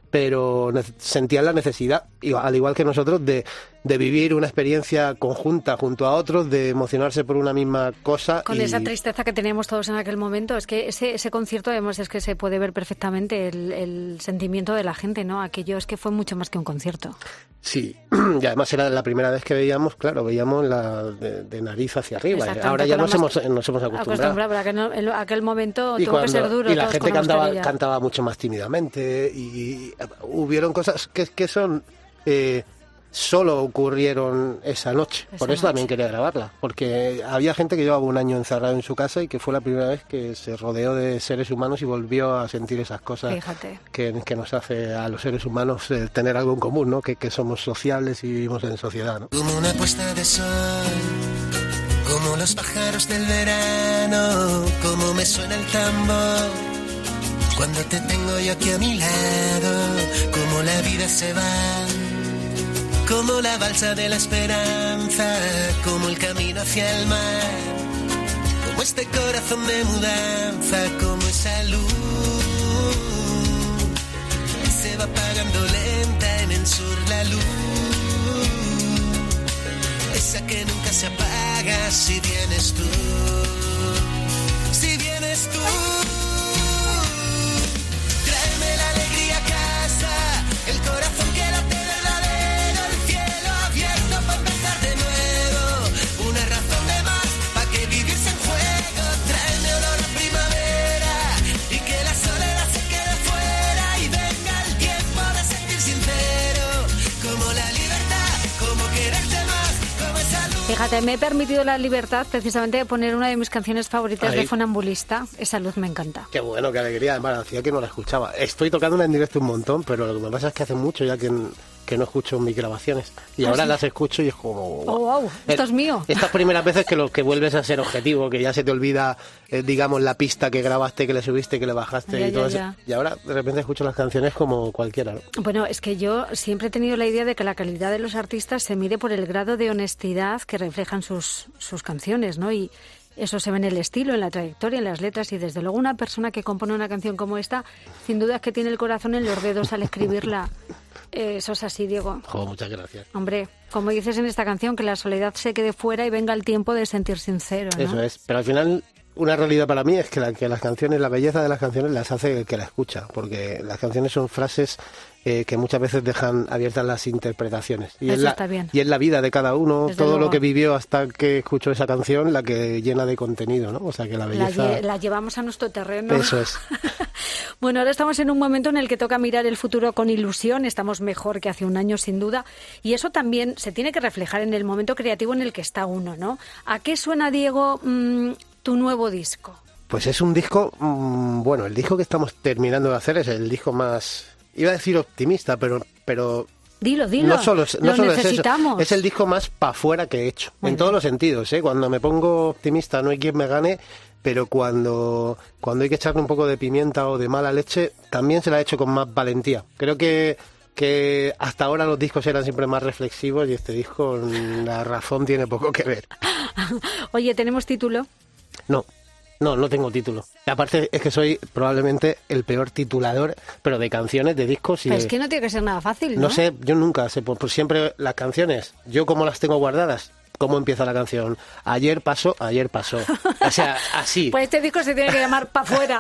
pero sentían la necesidad, al igual que nosotros, de, de vivir una experiencia conjunta junto a otros, de emocionarse por una misma cosa. Con y... esa tristeza que teníamos todos en aquel momento, es que ese, ese concierto además es que se puede ver perfectamente el, el sentimiento de la gente, ¿no? Aquello es que fue mucho más que un concierto. Sí, y además era la primera vez que veíamos, claro, veíamos la de, de nariz hacia arriba. Ahora ya nos hemos, nos hemos acostumbrado. acostumbrado pero aquel, en aquel momento y tuvo cuando, que ser duro. Y la gente cantaba, mascarilla. cantaba mucho más tímidamente y, y hubieron cosas que, que son... Eh, solo ocurrieron esa noche. Esa Por eso noche. También quería grabarla, porque había gente que llevaba un año encerrado en su casa y que fue la primera vez que se rodeó de seres humanos y volvió a sentir esas cosas que, que nos hace a los seres humanos eh, tener algo en común, ¿no? Que, que somos sociables y vivimos en sociedad, ¿no? Como una puesta de sol, como los pájaros del verano, como me suena el tambor cuando te tengo yo aquí a mi lado, como la vida se va, como la balsa de la esperanza, como el camino hacia el mar, como este corazón de mudanza, como esa luz que se va apagando lenta en el sur, la luz esa que nunca se apaga si vienes tú, si vienes tú. Tráeme la alegría a casa, el corazón que late verdadero, el cielo abierto para empezar de nuevo, una razón de más para que vivirse en juego. Tráeme olor a primavera y que la soledad se quede fuera y venga el tiempo de sentir sincero, como la libertad, como quererte más, como esa luz. Fíjate, me he permitido la libertad precisamente de poner una de mis canciones favoritas Ahí. de Funambulista. Esa luz me encanta. Qué bueno, qué alegría. Además, hacía que no la escuchaba. Estoy tocándola en directo un montón, pero lo que me pasa es que hace mucho ya que, que no escucho mis grabaciones. Y ¿Ah, ahora sí? las escucho y es como... Oh, wow, esto es mío. Estas primeras veces que, lo, que vuelves a ser objetivo, que ya se te olvida, eh, digamos, la pista que grabaste, que le subiste, que le bajaste ya, y todo ya, eso. ya. Y ahora de repente escucho las canciones como cualquiera, ¿no? Bueno, es que yo siempre he tenido la idea de que la calidad de los artistas se mide por el grado de honestidad que reflejan sus, sus canciones, ¿no? Y eso se ve en el estilo, en la trayectoria, en las letras y desde luego una persona que compone una canción como esta, sin duda es que tiene el corazón en los dedos al escribirla. Eh, eso es así, Diego. Oh, muchas gracias. Hombre, como dices en esta canción, que la soledad se quede fuera y venga el tiempo de sentir sincero, ¿no? Eso es, pero al final una realidad para mí es que, la, que las canciones, la belleza de las canciones las hace el que la escucha, porque las canciones son frases eh, que muchas veces dejan abiertas las interpretaciones. Y Eso es la, está bien. Y es la vida de cada uno, Desde todo luego. lo que vivió hasta que escuchó esa canción, la que llena de contenido, ¿no? O sea que la La, belleza... lle- la llevamos a nuestro terreno. Eso es. Bueno, ahora estamos en un momento en el que toca mirar el futuro con ilusión, estamos mejor que hace un año sin duda, y eso también se tiene que reflejar en el momento creativo en el que está uno, ¿no? ¿A qué suena, Diego, mmm, tu nuevo disco? Pues es un disco, mmm, bueno, el disco que estamos terminando de hacer es el disco más, iba a decir optimista, pero... pero Dilo, dilo. No solo, es- no Lo solo es eso, necesitamos. es el disco más pa' fuera que he hecho, Muy en bien. todos los sentidos, ¿eh? Cuando me pongo optimista no hay quien me gane, pero cuando, cuando hay que echarle un poco de pimienta o de mala leche, también se la he hecho con más valentía. Creo que, que hasta ahora los discos eran siempre más reflexivos y este disco, la razón tiene poco que ver. Oye, ¿tenemos título? No, no, no tengo título. Y aparte es que soy probablemente el peor titulador, pero de canciones, de discos y Pero de- es que no tiene que ser nada fácil, ¿no? No sé, yo nunca sé, pues, pues siempre las canciones, yo como las tengo guardadas, cómo empieza la canción, ayer pasó, ayer pasó, o sea, así. Pues este disco se tiene que llamar Pa' Fuera,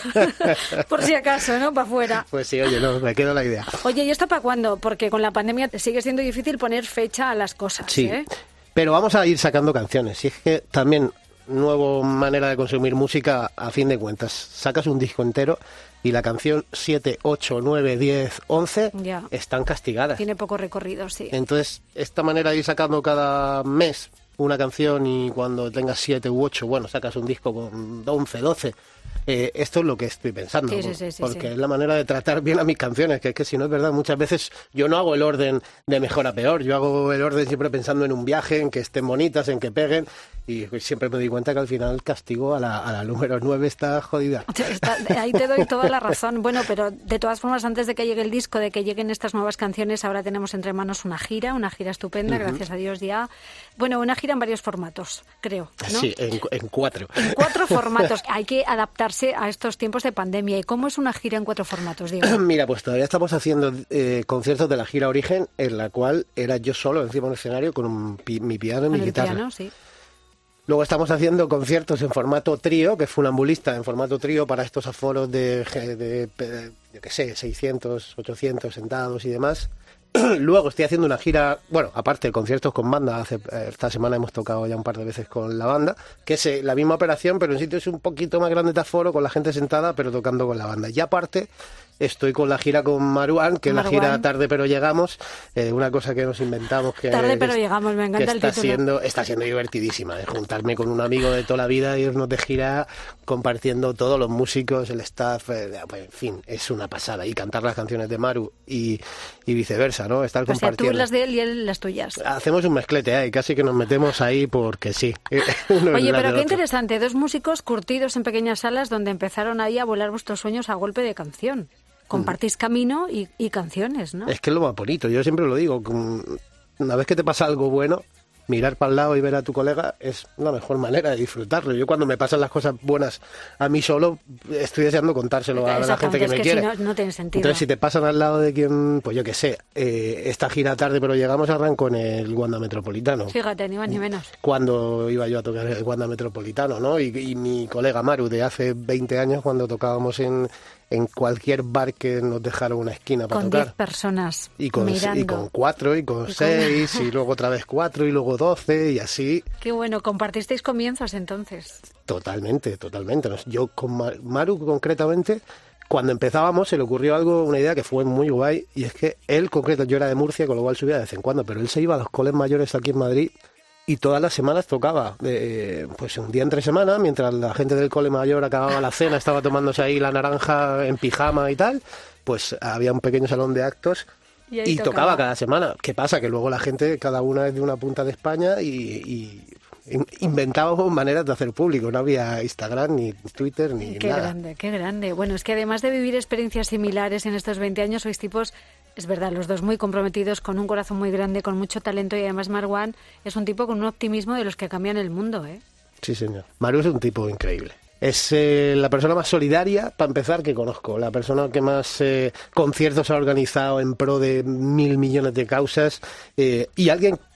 por si acaso, ¿no? Pa' Fuera. Pues sí, oye, no, me quedo la idea. Oye, ¿y esto para cuándo? Porque con la pandemia sigue siendo difícil poner fecha a las cosas, Sí, ¿eh? pero vamos a ir sacando canciones, y es que también, nueva manera de consumir música, a fin de cuentas, sacas un disco entero y la canción siete, ocho, nueve, diez, once Ya. están castigadas. Tiene poco recorrido, sí. Entonces, esta manera de ir sacando cada mes una canción y cuando tengas siete u ocho, bueno, sacas un disco con once, doce. Eh, esto es lo que estoy pensando, Sí, sí, sí, sí, porque sí. es la manera de tratar bien a mis canciones, que es que si no es verdad, muchas veces yo no hago el orden de mejor a peor, yo hago el orden siempre pensando en un viaje, en que estén bonitas, en que peguen, y siempre me doy cuenta que al final el castigo a la, a la número nueve está jodida. Está- ahí te doy toda la razón. Bueno, pero de todas formas, antes de que llegue el disco, de que lleguen estas nuevas canciones, ahora tenemos entre manos una gira, una gira estupenda, Ujú. gracias a Dios ya. Bueno, una gira en varios formatos, creo, ¿no? Sí, en, en cuatro. En cuatro formatos. Hay que adaptarse a estos tiempos de pandemia. ¿Y cómo es una gira en cuatro formatos, Diego? Mira, pues todavía estamos haciendo eh, conciertos de la gira Origen, en la cual era yo solo encima de un escenario con un pi- mi piano y Con mi el guitarra. piano, sí. Luego estamos haciendo conciertos en formato trío, que es funambulista, en formato trío para estos aforos de, de, de, de yo qué sé, seiscientos, ochocientos sentados y demás. Luego estoy haciendo una gira, bueno, aparte de conciertos con banda, hace, esta semana hemos tocado ya un par de veces con la banda, que es eh, la misma operación, pero en sitios un poquito más grandes de aforo, con la gente sentada, pero tocando con la banda. Y aparte estoy con la gira con Maruán, que es la gira Maruán. Tarde pero llegamos, eh, una cosa que nos inventamos que Tarde pero que- llegamos, me que encanta el está título. siendo está siendo divertidísima, de juntarme con un amigo de toda la vida, irnos de gira compartiendo todos los músicos, el staff, eh, pues, en fin, es una pasada, y cantar las canciones de Maru y, y viceversa, ¿no? Estar O sea, tú compartiendo. las de él y él las tuyas. Hacemos un mezclete ahí, casi que nos metemos ahí porque sí. Uno Oye, detrás pero del qué otro. interesante, dos músicos curtidos en pequeñas salas donde empezaron ahí a volar vuestros sueños a golpe de canción. Compartís camino y, y canciones, ¿no? Es que es lo más bonito, yo siempre lo digo, con- una vez que te pasa algo bueno, mirar para el lado y ver a tu colega es la mejor manera de disfrutarlo. Yo cuando me pasan las cosas buenas a mí solo, estoy deseando contárselo a la gente Exactamente, que es me que quiere. si no, no tiene sentido. Entonces, si te pasan al lado de quien, pues yo qué sé, eh, esta gira Tarde pero llegamos arrancó en el Wanda Metropolitano. Fíjate, ni más ni menos. Cuando iba yo a tocar el Wanda Metropolitano, ¿no? Y, y mi colega Maru de hace veinte años, cuando tocábamos en, en cualquier bar que nos dejaron una esquina para Con tocar. diez personas Y con, mirando. y con cuatro, y con Y con- seis, y luego otra vez cuatro, y luego doce, y así. Qué bueno, compartisteis comienzos entonces. Totalmente, totalmente. Nos- Yo con Ma- Maru concretamente, cuando empezábamos se le ocurrió algo, una idea que fue muy guay, y es que él concreto, yo era de Murcia, con lo cual subía de vez en cuando, pero él se iba a los coles mayores aquí en Madrid y todas las semanas tocaba, eh, pues un día entre semana, mientras la gente del cole mayor acababa la cena, estaba tomándose ahí la naranja en pijama y tal, pues había un pequeño salón de actos Y ahí y tocaba. tocaba cada semana. ¿Qué pasa? Que luego la gente, cada una es de una punta de España y, y in- inventábamos maneras de hacer público. No había Instagram, ni Twitter, ni Qué nada. grande, qué grande. Bueno, es que además de vivir experiencias similares en estos veinte años, sois tipos, es verdad, los dos muy comprometidos, con un corazón muy grande, con mucho talento, y además Marwan es un tipo con un optimismo de los que cambian el mundo, ¿eh? Sí, señor. Maru es un tipo increíble. Es eh, la persona más solidaria, para empezar, que conozco. La persona que más eh, conciertos ha organizado en pro de mil millones de causas. Eh, y alguien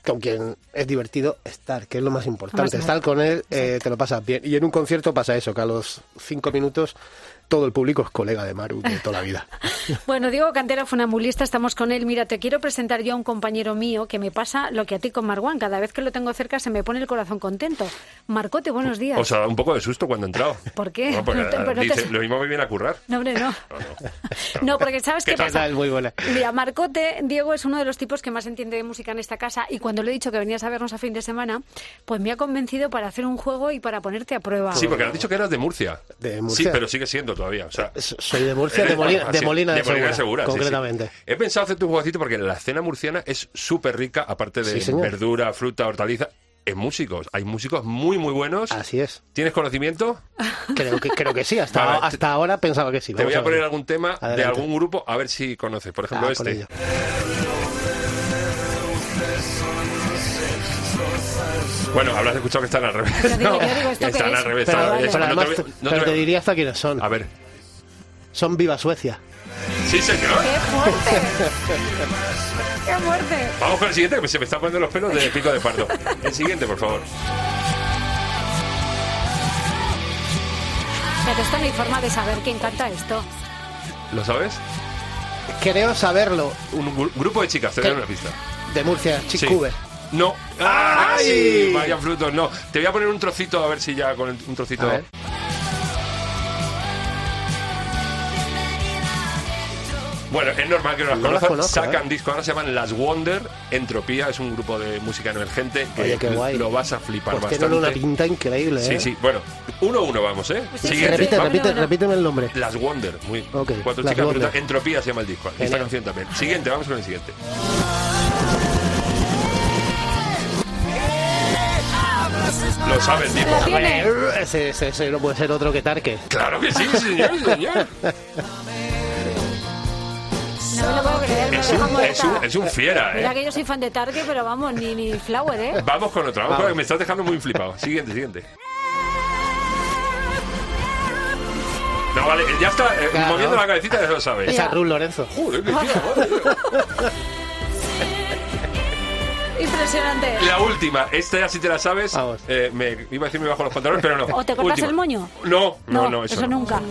con quien es divertido estar, que es lo más importante. Más estar con él, eh, te lo pasas bien. Y en un concierto pasa eso, que a los cinco minutos todo el público es colega de Maru de toda la vida. Bueno, Diego Cantera, funambulista, estamos con él. Mira, te quiero presentar yo a un compañero mío que me pasa lo que a ti con Marwan. Cada vez que lo tengo cerca se me pone el corazón contento. Marcote, buenos días. O sea, un poco de susto cuando he entrado. ¿Por qué? No, porque No te- pero no dice, te- lo mismo me viene a currar. No, hombre, no. No, no. No, porque ¿sabes qué, ¿Qué tal? pasa? Es muy buena. Mira, Marcote, Diego, es uno de los tipos que más entiende de música en esta casa y cuando le he dicho que venías a vernos a fin de semana, pues me ha convencido para hacer un juego y para ponerte a prueba. Sí, porque has dicho que eras de Murcia. De Murcia. Sí, pero sigue siendo todavía. O sea, Soy de Murcia, de eres- Molina, ah, de sí, Molina de, de Molina de Segura, Segura, sí, sí. concretamente. He pensado hacerte un jueguecito porque la escena murciana es súper rica, aparte de Sí, señor. verdura, fruta, hortaliza. En músicos, hay músicos muy muy buenos. Así es. ¿Tienes conocimiento? Creo que, creo que sí, hasta, Vale, te- hasta ahora pensaba que sí. Te Vamos voy a ver. poner algún tema de Adelante. algún grupo, a ver si conoces. Por ejemplo, Ah, con este. ello. Bueno, habrás escuchado que están al revés. Yo digo- ¿no? yo digo, ¿esto qué Están es? al revés. Pero, están- pero eso, no te además, voy- te, no pero te te voy- diría hasta quiénes son. A ver. Son Viva Suecia. Sí, señor. ¡Qué fuerte! ¡Qué fuerte! Vamos con el siguiente, que se me están poniendo los pelos de pico de pardo. El siguiente, por favor. Pero esto no hay forma de saber quién canta esto. ¿Lo sabes? Creo saberlo. Un gru- grupo de chicas, te voy a dar una pista. De Murcia, Chick Sí. Cooper. No. ¡Ay! ¡Ay! Vaya frutos, no. Te voy a poner un trocito, a ver si ya con el- un trocito. A ver. Bueno, es normal que no las No las conozcan. conozco, Sacan ¿eh? disco, ahora se llaman Las Wonder. Entropía es un grupo de música emergente que Oye, qué guay. lo vas a flipar Pues bastante. tienen una pinta increíble, Sí, ¿eh? sí. Bueno, uno a uno vamos, ¿eh? Sí, sí, Siguiente. Repite, Vamos. repite, no, no. repíteme el nombre. Las Wonder. Muy. Ok, Cuatro Las chicas Wonder. brutas. Entropía se llama el disco. Y esta Genial. canción también. Siguiente, vamos con el siguiente. Lo sabe el tipo. Lo tiene. Ese, ese, ese no puede ser otro que Tarque. Claro que sí, señor, señor. No me lo puedo creer, me Es deja un, muerta. es un, es un fiera, Mira ¿eh? que yo soy fan de Tarque, pero vamos, ni, ni Flower, ¿eh? Vamos con otra, vamos, Vamos. con- me estás dejando muy flipado. Siguiente, siguiente. No, vale, ya está, eh, Claro. moviendo la cabecita ya lo sabes. Esa es Ruth Lorenzo. Joder, qué tía, madre mía. Impresionante. La última, esta ya si te la sabes, Vamos. eh, me iba a decir me bajo los pantalones, pero no. ¿O te cortas Última. el moño? No, no, no, eso, no. nunca.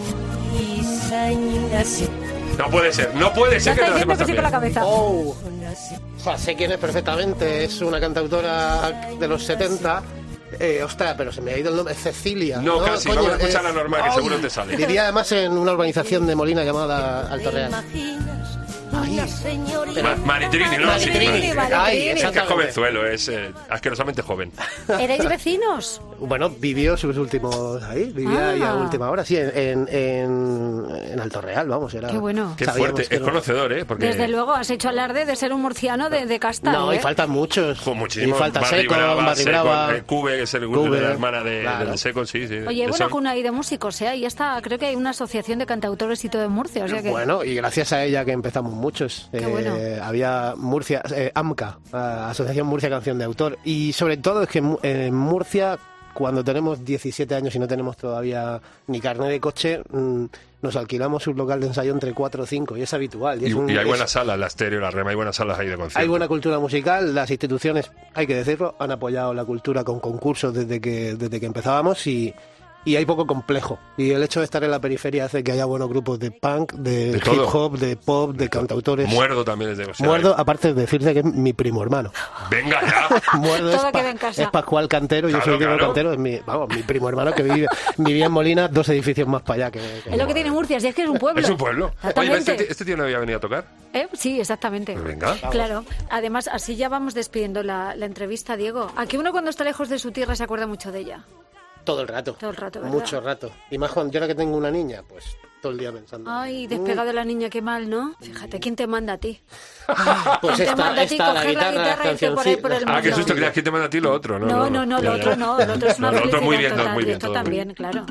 No puede ser, no puede Ya ser que está te la diciendo sepas que sí con la también. cabeza. Oh. O sea, sé quién es perfectamente. Es una cantautora de los setenta. Eh, ostras, pero se me ha ido el nombre. Cecilia. No, casi, vamos a escuchar la normal, que ay. seguro te sale. Vivía además en una urbanización de Molina llamada Alto Real. Ahí. Ma- Maritrini, ¿no? Sí, Maritrini. Maritrini. Ay, Es que es exactamente. jovenzuelo, es eh, asquerosamente joven. ¿Erais vecinos? Bueno, vivió sus últimos ahí, vivía Ah. ahí a última hora, sí, en, en, en, en Alto Real, vamos, era. Qué bueno. Qué sabíamos fuerte, que es no- conocedor, ¿eh? Porque Desde luego, has hecho alarde de ser un murciano de, de casta, No, ¿eh? y faltan muchos. Con muchísimo. Y falta Barry Seco, Brava, Barry Seco, Brava. eh, Cube, que es el grupo de Cube, la hermana de, claro. del Seco, sí, sí. Oye, hay Eso- buena cuna ahí de músicos, ¿eh? Ahí está, creo que hay una asociación de cantautores y todo en Murcia, o sea que... Bueno, y gracias a ella que empezamos muchos. Qué Eh, bueno. Había Murcia, eh, AMCA, eh, Asociación Murcia Canción de Autor. Y sobre todo es que en Mu- en Murcia, cuando tenemos diecisiete años y no tenemos todavía ni carnet de coche, mm, nos alquilamos un local de ensayo entre cuatro o cinco y es habitual. Y, Y, es un- y hay es- buenas salas, la Estéreo, la Rema, hay buenas salas ahí de conciertos. Hay buena cultura musical, las instituciones, hay que decirlo, han apoyado la cultura con concursos desde que, desde que empezábamos y, y hay poco complejo. Y el hecho de estar en la periferia hace que haya buenos grupos de punk, de, De hip todo. hop, de pop, de cantautores. Muerdo también es de... o sea, Muerdo, aparte de decirte que es mi primo hermano. Venga ya. Muerdo es, Todo Pa- queda en casa. es Pascual Cantero, yo Claro, soy Diego claro. Cantero, es mi, vamos, mi primo hermano que vive, vivía en Molina, dos edificios más para allá. Que, que- Es lo que tiene Murcia, si es que es un pueblo. Es un pueblo. Oye, Exactamente. ¿este, este tío no había venido a tocar? ¿Eh? Sí, exactamente. Pues venga. Claro. Además, así ya vamos despidiendo la, la entrevista, Diego. ¿A que uno cuando está lejos de su tierra se acuerda mucho de ella? Todo el rato. Todo el rato, ¿verdad? Mucho rato. Y más cuando yo ahora que tengo una niña, pues todo el día pensando. Ay, despegado de la niña, qué mal, ¿no? Fíjate, ¿quién te manda a ti? Pues ¿Quién te esta, manda a ti esta, la coger la guitarra, guitarra y irte por ahí por el Ah, qué mundo? susto, creías que te manda a ti lo otro. No, No, no, no, Ya, lo ya. otro no, lo otro es una No, lo otro muy felicidad bien, total, muy y bien. esto todo muy también, bien. claro.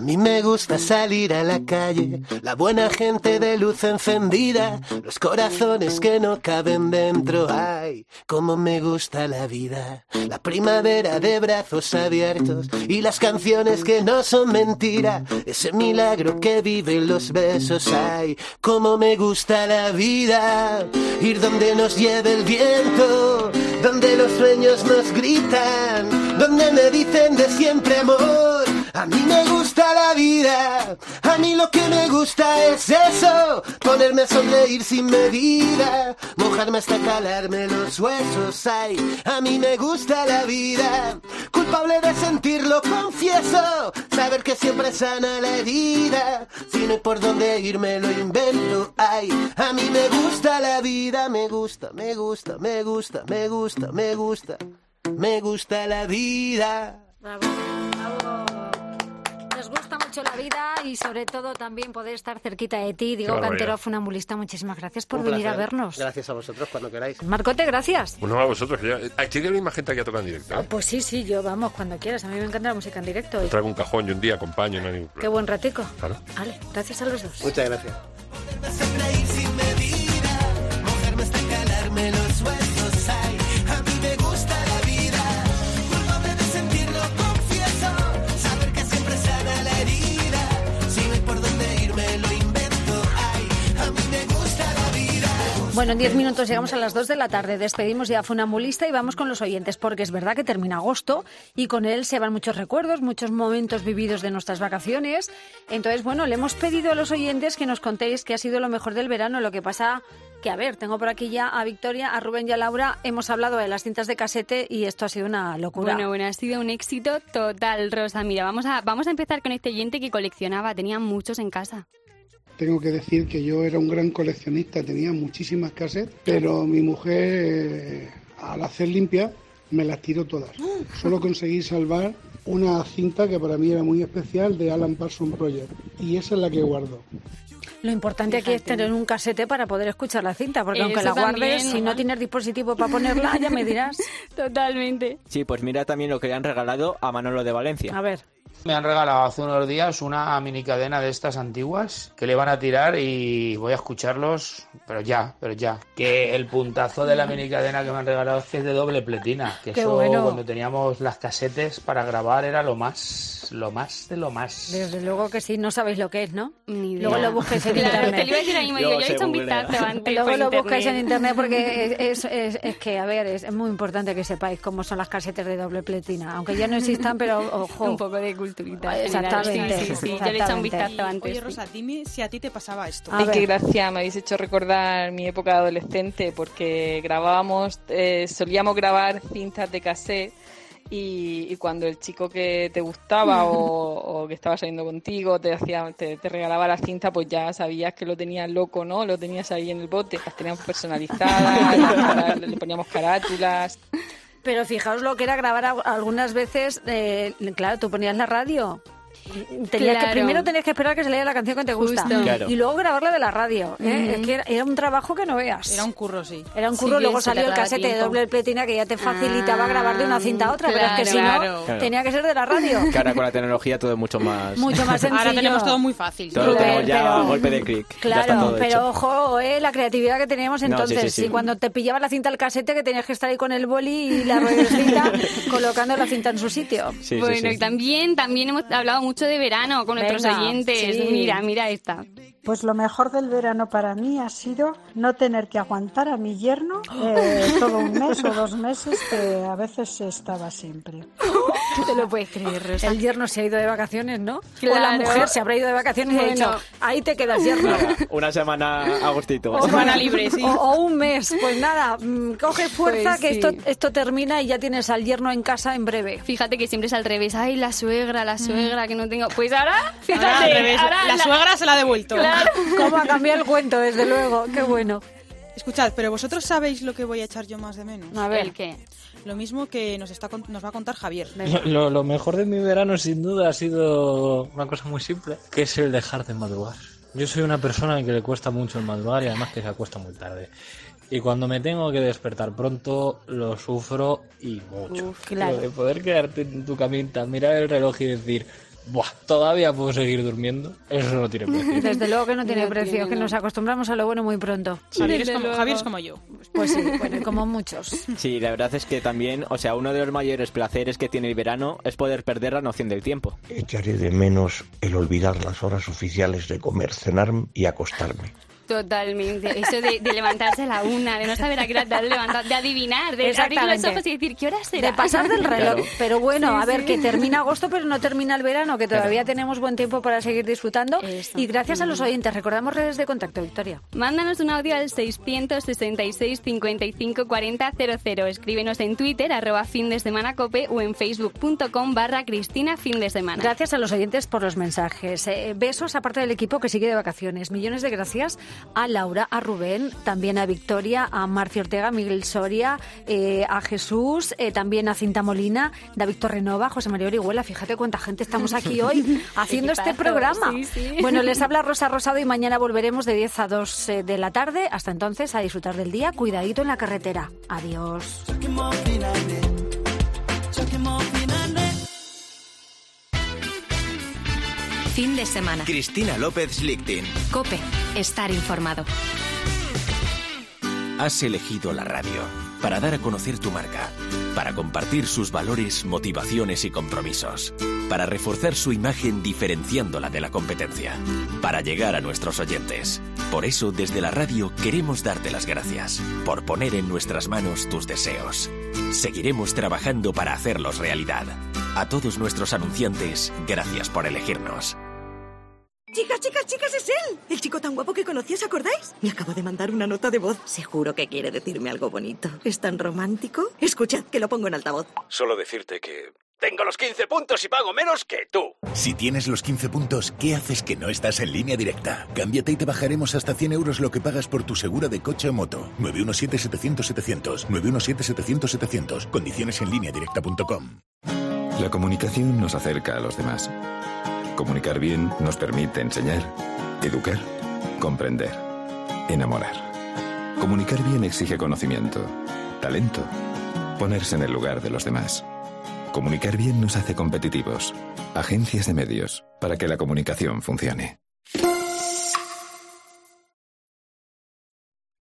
mí me gusta salir a la calle, la buena gente de luz encendida, los corazones que no caben dentro. Ay, cómo me gusta la vida, la primavera de brazos abiertos y las canciones que no son mentira, ese milagro que viven los besos. Ay, cómo me gusta la vida, ir donde nos lleve el viento, donde los sueños nos gritan, donde me dicen de siempre amor. A mí me gusta la vida, a mí lo que me gusta es eso, ponerme a sonreír sin medida, mojarme hasta calarme los huesos. Ay, a mí me gusta la vida, culpable de sentirlo confieso, saber que siempre sana la herida, si no hay por dónde ir me lo invento. Ay, a mí me gusta la vida, me gusta, me gusta, me gusta, me gusta, me gusta, me gusta la vida. Bravo, bravo. Nos gusta mucho la vida y sobre todo también poder estar cerquita de ti. Diego Cantero, funambulista, muchísimas gracias por Un venir placer. a vernos. Gracias a vosotros cuando queráis. Marcote, gracias. Bueno, a vosotros. Que ya... Aquí hay misma gente que ya toca en directo. ¿eh? Pues sí, sí, yo vamos, cuando quieras. A mí me encanta la música en directo. Te traigo un cajón y un día acompaño. No hay ningún problema. Qué buen ratico. Claro. Vale, gracias a los dos. Muchas gracias. Bueno, en diez minutos llegamos a las dos de la tarde. Despedimos ya a Funambulista y vamos con los oyentes, porque es verdad que termina agosto y con él se van muchos recuerdos, muchos momentos vividos de nuestras vacaciones. Entonces, bueno, le hemos pedido a los oyentes que nos contéis qué ha sido lo mejor del verano. Lo que pasa que, a ver, tengo por aquí ya a Victoria, a Rubén y a Laura. Hemos hablado de las cintas de casete y esto ha sido una locura. Bueno, bueno, ha sido un éxito total, Rosa. Mira, vamos a, vamos a empezar con este oyente que coleccionaba, tenía muchos en casa. Tengo que decir que yo era un gran coleccionista, tenía muchísimas cassettes, pero mi mujer, eh, al hacer limpia, me las tiró todas. Solo conseguí salvar una cinta que para mí era muy especial de Alan Parsons Project, y esa es la que guardo. Lo importante Fíjate. aquí es tener un casete para poder escuchar la cinta, porque Eso aunque la guardes, también, si no tienes dispositivo para ponerla, ya me dirás. Totalmente. Sí, pues mira también lo que le han regalado a Manolo de Valencia. A ver. Me han regalado hace unos días una mini cadena de estas antiguas que le van a tirar y voy a escucharlos, pero ya, pero ya. Que el puntazo de la mini cadena que me han regalado es que es de doble pletina. Que Qué eso bueno. Cuando teníamos las casetes para grabar era lo más, lo más de lo más. Desde luego que sí, no sabéis lo que es, ¿no? Ni idea. Luego lo busquéis en Claro, internet. te lo iba a decir ahora mismo, digo, yo he hecho un vistazo antes Luego por lo internet. buscáis en internet porque es, es, es que, a ver, es, es muy importante que sepáis cómo son las casetes de doble pletina. Aunque ya no existan, pero ojo. Un poco de culturita. Exactamente. Sí, sí, sí. Yo le he echado un vistazo antes. Oye, Rosa, dime si a ti te pasaba esto. A Ay, ver. qué gracia, me habéis hecho recordar mi época de adolescente, porque grabábamos, eh, solíamos grabar cintas de cassette y, y cuando el chico que te gustaba o, o que estaba saliendo contigo te hacía, te, te regalaba la cinta, pues ya sabías que lo tenías loco, ¿no? Lo tenías ahí en el bote. Las teníamos personalizadas, le poníamos carátulas. Pero fijaos lo que era grabar a- algunas veces, eh, claro, tú ponías la radio. Tenías Claro. que, primero tenías que esperar que saliera la canción que te gusta. Justo. Claro. Y luego grabarla de la radio. ¿eh? Ujú. Es que era, era un trabajo que no veas. Era un curro, sí. Era un Sí, curro, que luego eso salió el tardaba casete de tiempo. doble pletina que ya te facilitaba Ah, grabar de una cinta a otra, pero es que si claro. no, Claro. tenía que ser de la radio. Que ahora con la tecnología todo es mucho más... Mucho más sencillo. Ahora tenemos todo muy fácil. Todo lo Rubén, tenemos ya pero- a golpe de clic. Ya está Claro, todo pero hecho. ojo, eh, la creatividad que teníamos No, sí, entonces. sí, sí. Y cuando te pillaba la cinta al casete, que tenías que estar ahí con el boli y la ruedecita colocando la cinta en su sitio. Sí, sí, Bueno, sí. y también, también hemos hablado mucho de verano con nuestros Venga, oyentes. sí. Mira, mira esta. Pues lo mejor del verano para mí ha sido no tener que aguantar a mi yerno eh, todo un mes o dos meses, que a veces estaba siempre. Te lo puedes creer, Rosa. El yerno se ha ido de vacaciones, ¿no? O la Claro. mujer se habrá ido de vacaciones y ha Bueno. dicho, ahí te quedas, yerno. Una semana a gustito. O, Semana libre, sí. o, o un mes. Pues nada, mm, coge fuerza Pues que sí. esto, esto termina y ya tienes al yerno en casa en breve. Fíjate que siempre es al revés. Ay, la suegra, la suegra, que no tengo... Pues ahora, fíjate. Ahora al revés. ahora la suegra se la ha devuelto. Claro. ¿Cómo ha cambiado el cuento, desde luego? Qué bueno. Escuchad, pero vosotros sabéis lo que voy a echar yo más de menos. A ver. ¿El qué? Lo mismo que nos está con- nos va a contar Javier. Lo, lo mejor de mi verano sin duda ha sido una cosa muy simple, que es el dejar de madrugar. Yo soy una persona que le cuesta mucho el madrugar y además que se acuesta muy tarde. Y cuando me tengo que despertar pronto, lo sufro y mucho. Uf, claro. Lo de poder quedarte en tu camita, mirar el reloj y decir, buah, todavía puedo seguir durmiendo. Eso no tiene precio. Desde luego que no tiene No precio, tiene, que no. nos acostumbramos a lo bueno muy pronto. Javier, es Desde como, luego. Javier es como yo. Pues sí, bueno, y como muchos. Sí, la verdad es que también, o sea, uno de los mayores placeres que tiene el verano es poder perder la noción del tiempo. Echaré de menos el olvidar las horas oficiales de comer, cenar y acostarme. Totalmente. Eso de, de levantarse a la una, de no saber a qué hora te has levantado, de adivinar, de abrir los Exactamente. ojos y decir, ¿qué hora será? De pasar del reloj. Claro. Pero bueno, Sí, a ver, sí. que termina agosto, pero no termina el verano, que todavía tenemos buen tiempo para seguir disfrutando. Eso. Y gracias a los oyentes. Recordamos redes de contacto, Victoria. Mándanos un audio al seiscientos sesenta y seis cincuenta y cinco cuarenta cero cero. Escríbenos en Twitter, arroba fin de semana cope, o en facebook.com barra Cristina fin de semana. Gracias a los oyentes por los mensajes. Eh, besos aparte del equipo que sigue de vacaciones. Millones de gracias a Laura, a Rubén, también a Victoria, a Marcio Ortega, a Miguel Soria, eh, a Jesús, eh, también a Cinta Molina, David Torrenova, José María Orihuela. Fíjate cuánta gente estamos aquí hoy haciendo este Equipazo, programa. sí, sí. Bueno, les habla Rosa Rosado y mañana volveremos de diez a dos eh, de la tarde. Hasta entonces, a disfrutar del día. Cuidadito en la carretera. Adiós. Fin de semana. Cristina López Lichtin. Cope, estar informado. Has elegido la radio para dar a conocer tu marca, para compartir sus valores, motivaciones y compromisos, para reforzar su imagen diferenciándola de la competencia, para llegar a nuestros oyentes. Por eso, desde la radio queremos darte las gracias por poner en nuestras manos tus deseos. Seguiremos trabajando para hacerlos realidad. A todos nuestros anunciantes, gracias por elegirnos. Chicas, chicas, chicas, es él. El chico tan guapo que conocí, ¿os acordáis? Me acabo de mandar una nota de voz. Seguro que quiere decirme algo bonito. ¿Es tan romántico? Escuchad, que lo pongo en altavoz. Solo decirte que tengo los quince puntos y pago menos que tú. Si tienes los quince puntos, ¿qué haces que no estás en Línea Directa? Cámbiate y te bajaremos hasta cien euros lo que pagas por tu segura de coche o moto. nueve uno siete setecientos setecientos. nueve uno siete setecientos setecientos. Condiciones en línea directa punto com. La comunicación nos acerca a los demás. Comunicar bien nos permite enseñar, educar, comprender, enamorar. Comunicar bien exige conocimiento, talento, ponerse en el lugar de los demás. Comunicar bien nos hace competitivos. Agencias de medios, para que la comunicación funcione.